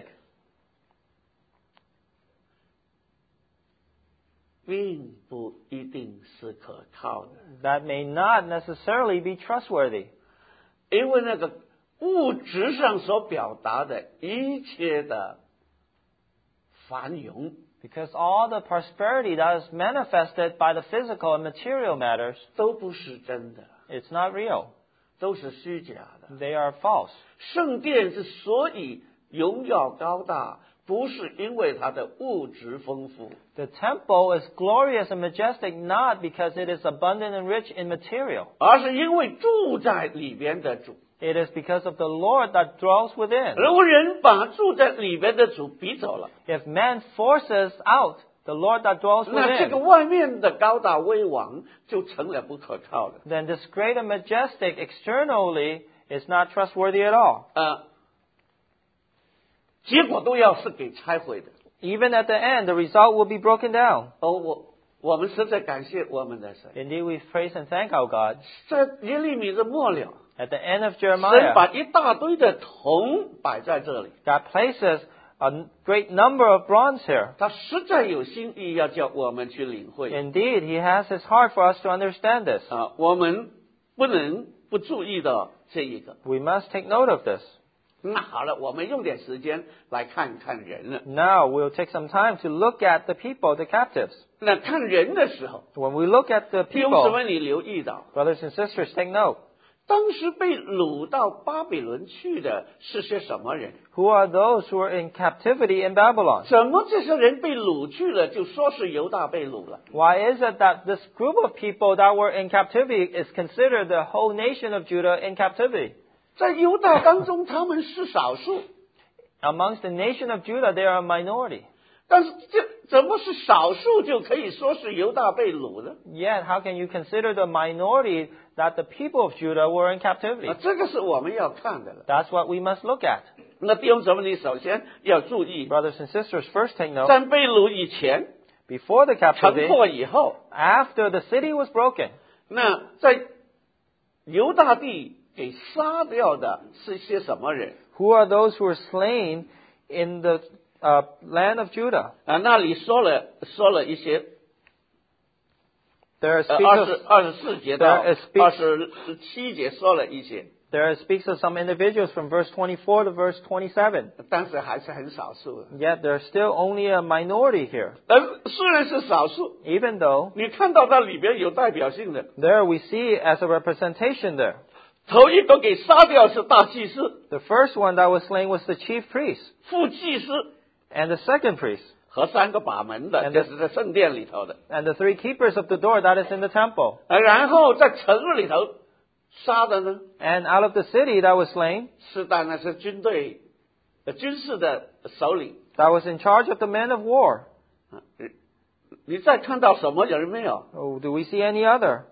并不一定是可靠的， that may not necessarily be trustworthy. 因为那个物质上所表达的一切的繁荣， Because all the prosperity that is manifested by the physical and material matters, 都不是真的， it's not real. 都是虚假的。 They are false. 圣殿之所以荣耀高大，不是因为它的物质丰富， The temple is glorious and majestic not because it is abundant and rich in material. 而是因为住在里边的主。 It is because of the Lord that dwells within. 如果人把住在里边的主逼走了， If man forces out the Lord that dwells 那这个 within, 外面的高大威王就成了不可靠的。 then this great and majestic externally is not trustworthy at all. 结果都要是给拆毁的。 Even at the end, the result will be broken down. 我们实在感谢我们的神， Indeed, we praise and thank our God. 在耶利米的末了， At the end of 神 Jeremiah, 把一大堆的铜摆在这里， God places a great number of bronze here. 他实在有心意要叫我们去领会。 Indeed, He has His heart for us to understand this. 我们不能不注意到这一个。 We must take note of this. 那好了，我们用点时间来看看人了。 Now, we'll take some time to look at the people, the captives. 那看人的时候， When we look at the 弟兄姊 people, 妹，你留意到， brothers and sisters, take note. 当时被掳到巴比伦去的是些什么人？ Who are those who are in captivity in Babylon? 怎么这些人被掳去了，就说是犹大被掳了？ Why is it that this group of people that were in captivity is considered the whole nation of Judah in captivity? 在犹大当中，他们是少数， Amongst the nation of Judah, they are a minority. 但是这怎么是少数就可以说是犹大被掳呢？ Yet, how can you consider the minority that the people of Judah were in captivity? 这个是我们要看的了。 That's what we must look at. 那弟兄姊妹，你首先要注意， Brothers and sisters, first take note. 在被掳以前、 Before the 城 captivity, 破以后， after the city was broken, 那在犹大地给杀掉的是些什么人？ who are those who were slain in the land of Judah? 那里说了一些 There speaks 24节到 There speaks- 27节说了一些， There speaks of some individuals from verse 24 to verse 27. 但是还是很少数的。 Yet there's still only a minority here. 虽然是少数， Even though 你看到它里边有代表性的。 there we see as a representation there. 头一个给杀掉是大祭司、 The first one that was slain was the chief priest 副祭司 and the second priest 和3个把门的， And 这是在圣殿里头的。 and the 3 keepers of the door that is in the temple. 然后在城里头杀的呢， And out of the city that was slain, 是当然是军事的首领。 that was in charge of the men of war. 你再看到什么人没有？ Oh, do we see any other?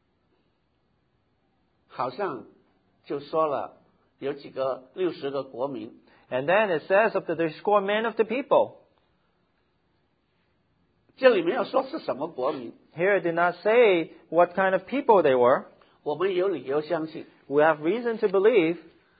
好像就说了有几个60个国民， And then it says of the 60 men of the people. 这里没有说是什么国民， Here it did not say what kind of people they were. 我们有理由相信 We have reason to believe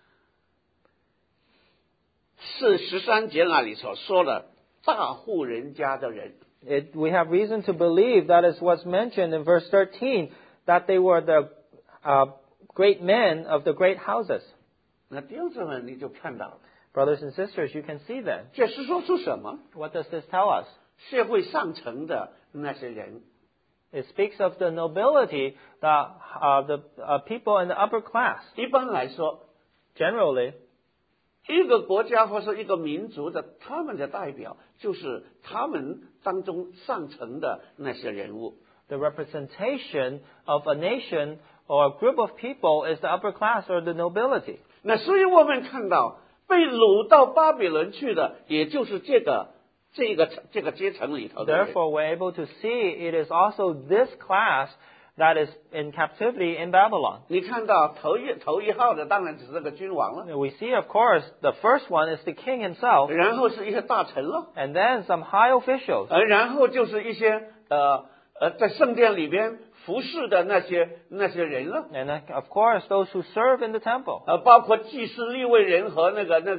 是13节那里所说的大户人家的人。 we have reason to believe that is what's mentioned in verse 13, that they were the great men of the great houses. 那弟兄姊妹你就看到了， Brothers and sisters, you can see that. 这是说出什么？ What does this tell us? 社会上层的那些人， It speaks of the nobility, the people in the upper class. 一般来说， Generally, 一个国家或是一个民族的他们的代表，就是他们当中上层的那些人物。 the representation of a nation or a group of people is the upper class or the nobility. 那所以我们看到被掳到巴比伦去的，也就是这个阶层里头的人。 Therefore, we're able to see it is also this class that is in captivity in Babylon. 你看到头一号的当然只是个君王了， We see, of course, the first one is the king himself, 然后是一些大臣了， and then some high officials, 然后就是一些在圣殿里边服侍的那些人了， and then, of course, those who serve in the temple. 包括祭司、利未人和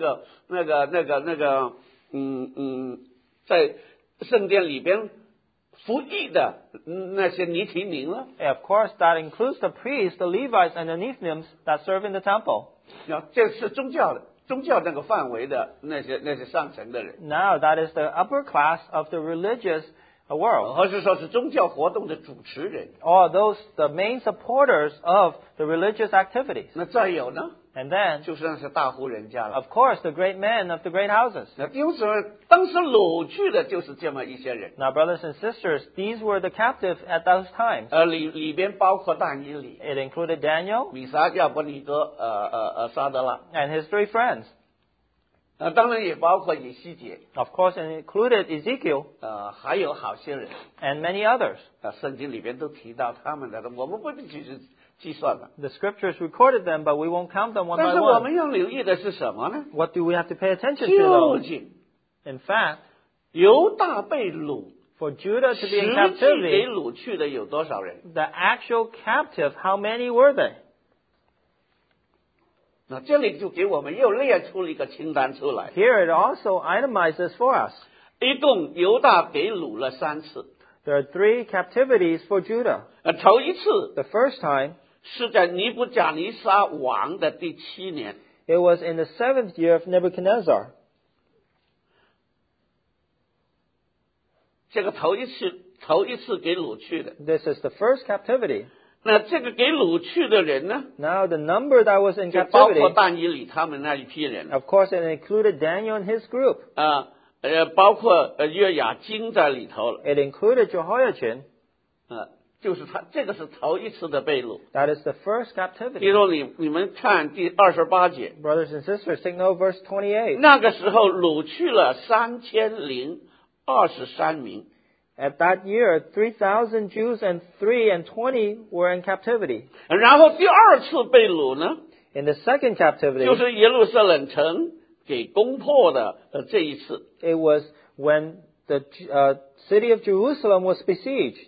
在圣殿里边服役的那些尼提宁了。 And of course, that includes the priests, the Levites, and the Nethinims that serve in the temple. 这是宗教那个范围的那些上层的人， Now, that is the upper class of the religious world. 或是说是宗教活动的主持人。 Or the main supporters of the religious activities. 那再有呢， And then, 就是那些大户人家了。 of course, the great men of the great houses. 那弟兄姊妹，当时掳去的就是这么一些人， Now, brothers and sisters, these were the captive at those times. 里边包括但以理、 It included Daniel 米撒、亚伯尼哥、沙德拉， and his 3 friends. 当然也包括以西结， Of course, it included Ezekiel 还有好些人， and many others. 圣经里边都提到他们的，我们不必去计算了。 The scriptures recorded them, but we won't count them one 但 by 是我 one. 们要留意的是什么呢？ What do we have to pay attention to, 究 though? 竟 In fact, 犹大被掳， for Judah to 实 be in 际给 captivity, 掳去的有多少人？ the actual captive, how many were they? 那这里就给我们又列出了一个清单出来， Here it also itemizes for us. 一共犹大给掳了3次。 There are 3 captivities for Judah. 头一次 The first time, 是在尼布甲尼撒王的第7年， it was in the 7th year of Nebuchadnezzar. 这个头一次给掳去的。 This is the first captivity. 那这个给掳去的人呢， Now, the number that was in 就包括 captivity, 但以理他们那一批人 of course, it included Daniel and his group. 包括约雅金在里头了。 It included Jehoiachin. 就是这个是头一次的被掳。 That is the first 比 captivity. 如你们看第28节， Brothers and sisters, take note of verse 28. 那个时候掳去了3023名。 At that year, 3,000 Jews and 320 were in captivity. 然后第二次被掳呢， In the second captivity, 就是耶路撒冷城给攻破的这一次。 it was when the city of Jerusalem was besieged.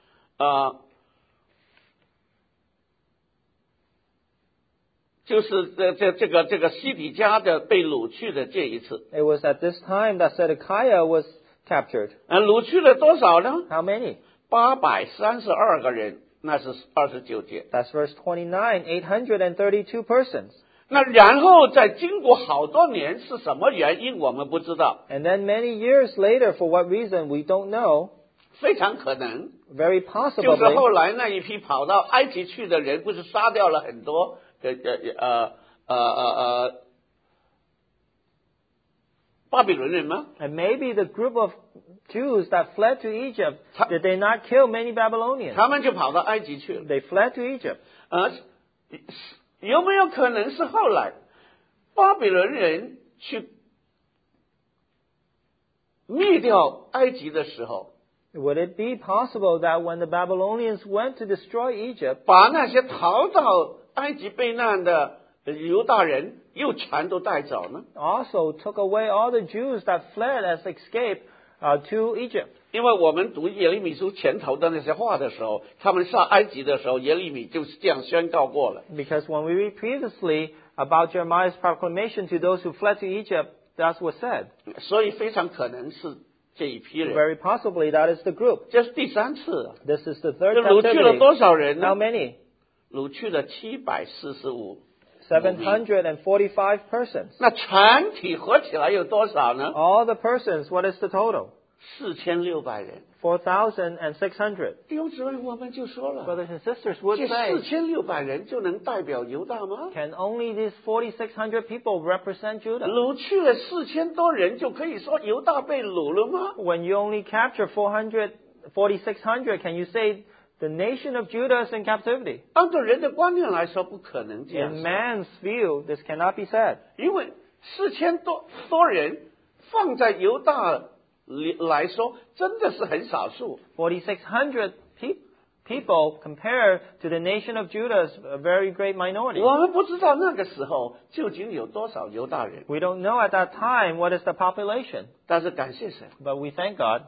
就是这个西底家的被掳去的这一次。 It was at this time that Zedekiah was captured. 掳去了多少呢？ How many? 832个人，那是29节。 That's verse 29, 832 persons. 那然后再经过好多年，是什么原因我们不知道， And then many years later, for what reason we don't know, 非常可能 very 就是 possibly, 后来那一批跑到埃及去的人，不是杀掉了很多巴比伦人吗？ and maybe the group of Jews that fled to Egypt, did they not kill many Babylonians? 他们就跑到埃及去了。 They fled to Egypt. 有没有可能是后来巴比伦人去灭掉埃及的时候， Would it be possible that when the Babylonians went to destroy Egypt, 把那些逃到埃及避难的犹大人又全都带走呢？ also took away all the Jews that fled as escape to Egypt. 因为我们读耶利米书前头的那些话的时候，他们上埃及的时候，耶利米就是这样宣告过了。 Because when we read previously about Jeremiah's proclamation to those who fled to Egypt, that's what said. 所以非常可能是这一批人。 Very possibly that is the group. 这是第3次， This is the 这 third 掳去了 captivity. 多少人呢？ How many? 掳去了745。 745 persons. 那全体合起来有多少呢？ All the persons, what is the total? 4600人。 4,600. 弟兄姊妹，我们就说了， Brothers and sisters would 这 say, 4600人就能代表犹大吗？ can only these 4,600 people represent Judah? 掳去了4000多人，就可以说犹大被掳了吗？ When you only capture 4,600, can you say the nation of Judah is in captivity? 按照人的观念来说，不可能这样 In 说， man's view, this cannot be said. 因为4000多人放在犹大来说，真的是很少数。 4,600 people compared to the nation of Judah is a very great minority. 我们不知道那个时候究竟有多少犹大人， We don't know at that time what is the population, 但是感谢神， but we thank God.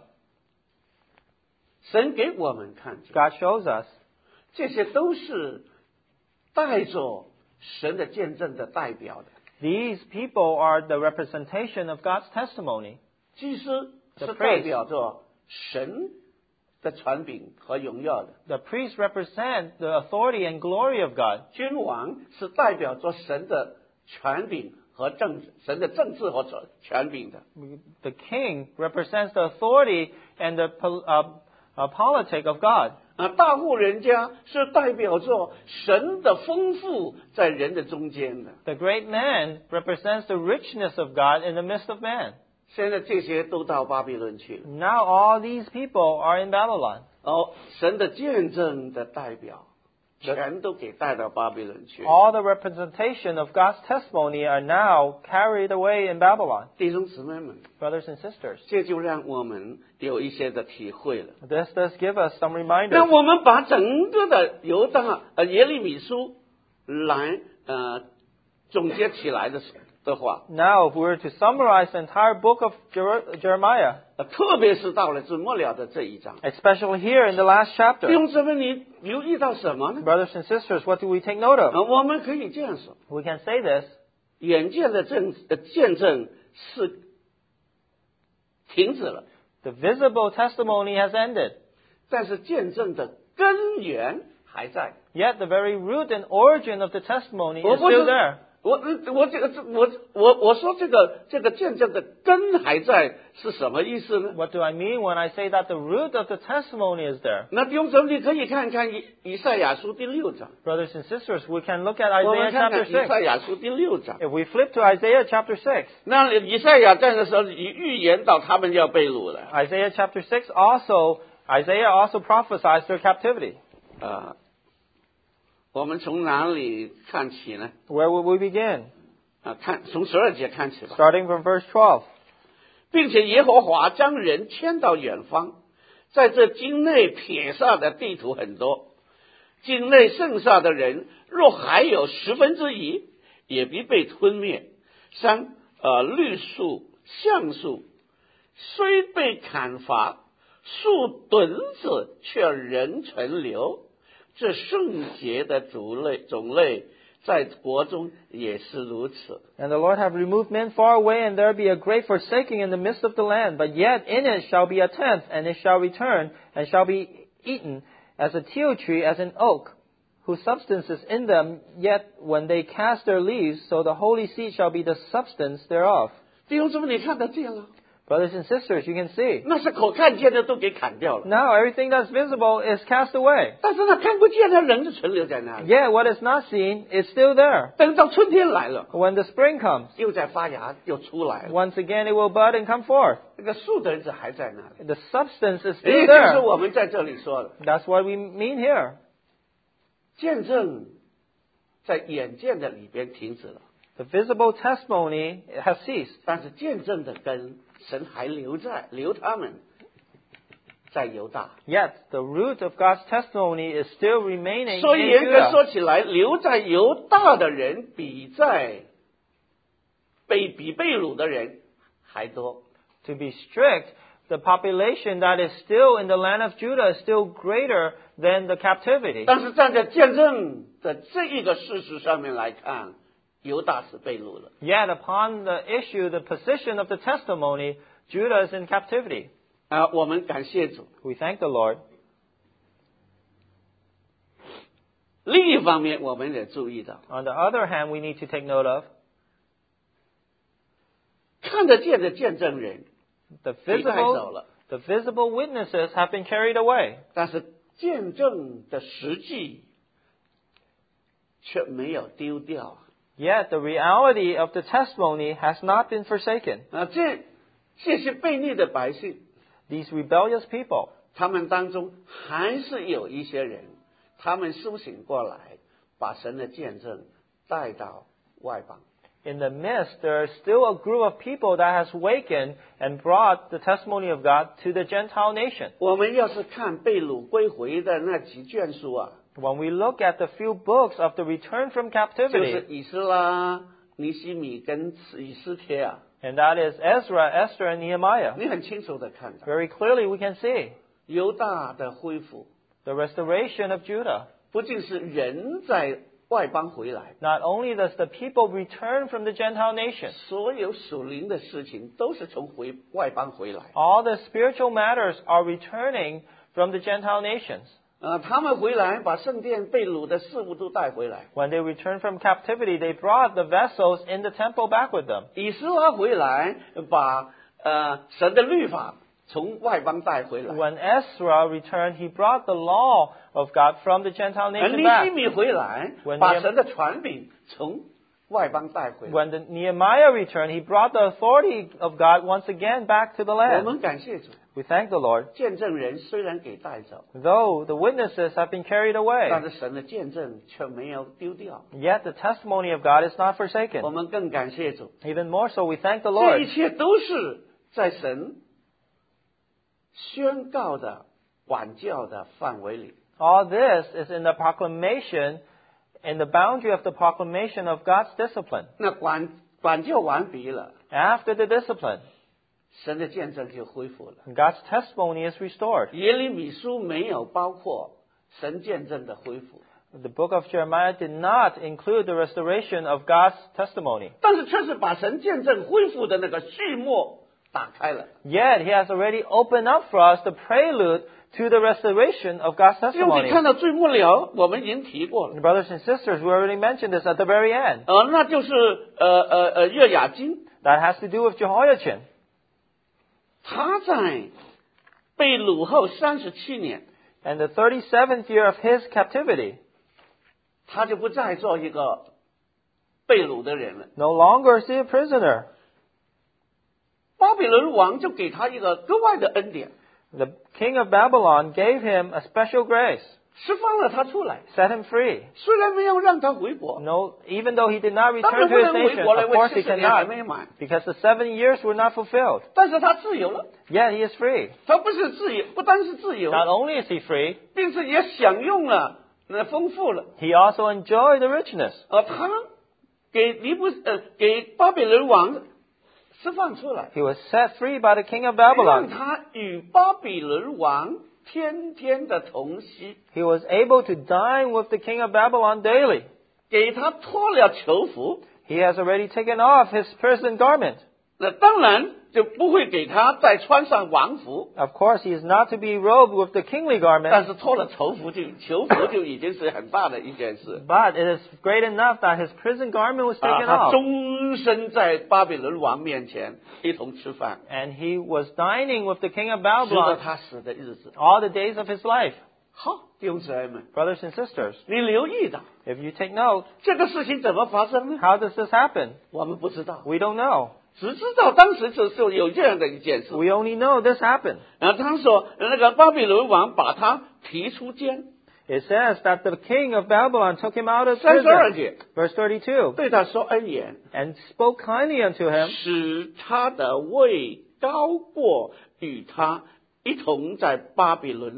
神给我们看见， God shows us 这些都是带着神的见证的代表的。 these people are the representation of God's testimony. 祭司是 The 代 priest 表着神的权柄和荣耀的， The priests represent the authority and glory of God. 君王是代表着神的权柄和神的政治和权柄的。 The king represents the authority and the politic of God. 大户人家是代表着神的丰富在人的中间的。 The great man represents the richness of God in the midst of man. 现在这些都到巴比伦去了。 Now all these people are in Babylon. 神的见证的代表全都给带到巴比伦去。 All the representation of God's testimony are now carried away in Babylon. 弟兄姊妹们， Brothers and sisters, 这就让我们有一些的体会了。 this does give us some 那 reminders. 我们把整个的犹大耶利米书来总结起来的话， Now, if we were to summarize the entire book of Jeremiah, 特别是到了最末了的这一章， especially here in the last 弟 chapter, 兄姊妹，你留意到什么呢？ brothers and sisters, what do we take note of? 我们可以这样说： We can say this. 眼见的见证是停止了， The visible testimony has ended, 但是见证的根源还在。 yet the very root and origin of the testimony is 我 still there. 我说这个见证的根还在是什么意思呢？ What do I mean when I say that the root of the testimony is there? 那弟兄姊妹，你可以看看以赛亚书第6章， Brothers and sisters, we can look at 我 Isaiah 们看 chapter 看以赛 6. 亚书第6章。 If we flip to Isaiah chapter 6, 那以赛亚在的时候，预言到他们要被掳了。 Isaiah chapter 6 Isaiah also prophesies their captivity. 我们从哪里看起呢？ Where would we begin? 从12节看起吧。 Starting from verse 12. 并且耶和华将人迁到远方，在这境内撇下的地图很多，境内剩下的人若还有1/10，也必被吞灭。像绿树、橡树，虽被砍伐，树墩子却仍存留。这圣洁的种类，在国中也是如此。 And the Lord have removed men far away, and there be a great forsaking in the midst of the land. But yet in it shall be a tenth, and it shall return, and shall be eaten, as a teil tree, as an oak, whose substance is in them. Yet when they cast their leaves, so the holy seed shall be the substance thereof. 弟兄姊妹，你看得见了？ Brothers and sisters, you can see. 那是可看见的都给砍掉了， Now everything that's visible is cast away. 但是那看不见的人就存留在那里。 Yet what is not seen is still there. 等到春天来了， When the spring comes, 又在发芽，又出来了， once again it will bud and come forth. 那个树的子还在那里。 The substance is 也 still 就是 there. 我们在这里说的， That's what we mean here. 见证在眼见的里边停止了， The visible testimony has ceased. 但是见证的根，神还留他们在犹大。 Yet the root of God's testimony is still remaining 所以 in 严格 Judah. 说起来，留在犹大的人比被掳的人还多。 To be strict, the population that is still in the land of Judah is still greater than the captivity. 但是站在见证的这一个事实上面来看，犹大是被掳了。 Yet upon the issue, the position of the testimony, Judah is in captivity. 我们感谢主。 We thank the Lord. 另一方面，我们也注意到， On the other hand, we need to take note of 看得见的见证人 the 被带走了， visible witnesses have been carried away. 但是见证的实际却没有丢掉。 Yet the reality of the testimony has not been forsaken. 这些悖逆的百姓， These rebellious people, 他们当中还是有一些人，他们苏醒过来，把神的见证带到外邦。 in the midst, there is still a group of people that has wakened and brought the testimony of God to the Gentile nation. 我们要是看被掳归回的那几卷书啊， When we look at the few books of the return from 就 captivity, 是以斯拉、尼希米跟以斯帖啊， and that is Ezra, Esther, and Nehemiah, 你很清楚的看到 very clearly we can see 犹大的恢复， the restoration of Judah. 不仅是人在外邦回来， Not only does the people return from the Gentile nation, 所有属灵的事情都是从外邦回来。 all the spiritual matters are returning from the Gentile nations. 他们回来把圣殿被掳的事物都带回来。 When they returned from captivity, they brought the vessels in the temple back with them. 以斯拉回来把神的律法从外邦带回来。 When Ezra returned, he brought the law of God from the Gentile 而 nation 尼希 back. 米回来 When 把神的权柄从外邦带回来。 When the Nehemiah returned, he brought the authority of God once again back to the 我 land. 们感谢主， We thank the Lord. 见证人虽然给带走， Though the witnesses have been carried 但 away, 是神的见证却没有丢掉。 yet the testimony of God is not 我 forsaken. 们更感谢主， Even more so, we thank the 这 Lord. 一切都是在神宣告的管教的范围里。 All this is in the proclamation, in the boundary of the proclamation of God's discipline. 那管教完毕了， After the discipline, 神的见证就恢复了。 God's testimony is restored. 耶利米书没有包括神见证的恢复， The book of Jeremiah did not include the restoration of God's testimony. 但是却是把神见证恢复的那个序幕打开了。 Yet he has already opened up for us the prelude to the restoration of God's 弟兄姐 testimony. 看到最末了，我们已经提过了。 Brothers and sisters, we already mentioned this at the very end. 那就是约雅斤， That has to do with Jehoiachin. 他在被掳后37年， And the 37th year of his captivity, 他就不再做一个被掳的人了。 no longer is he a prisoner. 巴比伦王就给他一个格外的恩典， The king of Babylon gave him a special grace, 释放了他出来。 set him free. 虽然没有让他回国， No, even though he did not 当 return 然 to 不 his 能回 nation, 国了， of 因为 course he 70年还 cannot, 没满。 because the 7 years were not fulfilled. 但是他自由了， Yet he is free. 他不是自由，不单是自由， Not only is he free, 并且也享用了那丰富了。 he also enjoyed the richness. 他给巴比伦王释放出来， He was set free by the king of 让 Babylon. 他与巴比伦王天天的同息， He was able to dine with the king of Babylon daily. 给他脱了囚服。 He has already taken off his prison garment. 那当然就不会给他再穿上王服， Of course, he is not to be robed with the kingly 但 garment, 是脱了囚服就已经是很大的一件事。 but it is great enough that his prison garment was taken 他 off. 终身在巴比伦王面前一同吃饭， And he was dining with the king of 直到 Babylon 他死的日子。 all the days of his life. 好，弟兄姊妹们， Brothers and sisters, 你留意到 if you take note, 这个事情怎么发生呢？ how does this happen? 我们不知道， We don't know. 只知道当时就是有这样的一件事。 We only know this happened. 然后他说，那个巴比伦王把他提出监， It says that the king of Babylon took him out of 32 prison. 节 Verse 32. 对他说恩言， And spoke kindly unto him, 使他的位高过与他一同在巴比伦的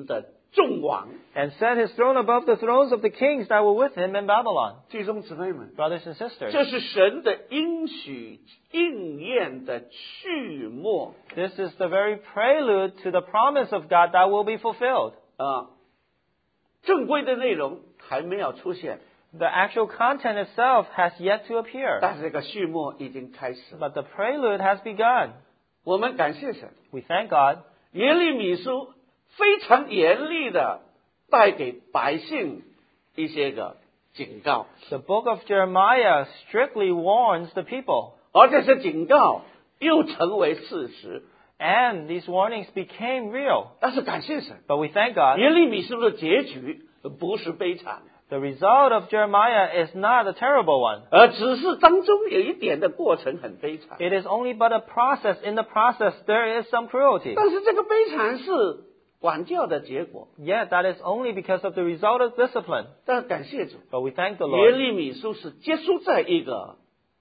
众王。 and set his throne above the thrones of the kings that were with him in Babylon. 弟兄姊妹们， Brothers and sisters, 这是神的应许应验的序幕 this is the very prelude to the promise of God that will be fulfilled. 啊！正规的内容还没有出现， The actual content itself has yet to appear, 但是这个序幕已经开始了。 but the prelude has begun. 我们感谢神， We thank God. 耶利米书非常严厉的带给百姓一些个警告， The book of Jeremiah strictly warns the people, 而这些警告又成为事实。 and these warnings became real. 但是感谢神， But we thank God. 耶利米书的结局不是悲惨， The result of Jeremiah is not a terrible one. 而只是当中有一点的过程很悲惨。 It is only but a process. In the process, there is some cruelty. 但是这个悲惨是管教的结果。 Yet that is only because of the result of discipline. 但感谢主， But we thank the 耶 Lord. 利米书是结束在一个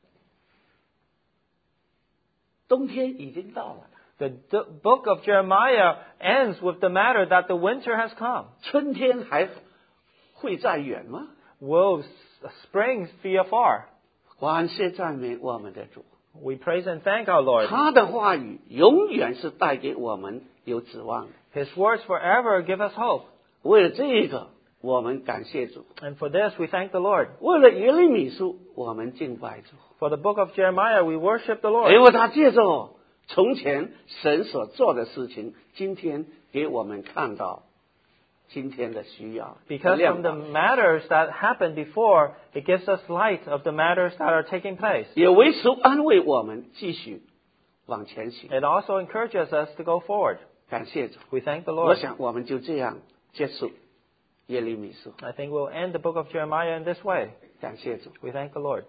冬天已经到了， The book of Jeremiah ends with the matter that the winter has come. 春天还会再远吗？ Will spring be afar? 感谢赞美我们的主， We praise and thank our Lord. 他的话语永远是带给我们有指望的。 His words forever give us hope. 为了这个，我们感谢主； And for this, we thank the Lord. 为了耶利米书，我们敬拜主。 For the book of Jeremiah, we worship the Lord. 因为他借着从前神所做的事情，今天给我们看到今天的需要。 Because from the matters that happened before, it gives us light of the matters that are taking place. 也为求安慰我们继续往前行。 It also encourages us to go forward. 感谢主， We thank the 我 Lord. 想我们就这样结束耶利米书。 I think we'll end the book of Jeremiah in this way. 感谢主。 We thank the Lord.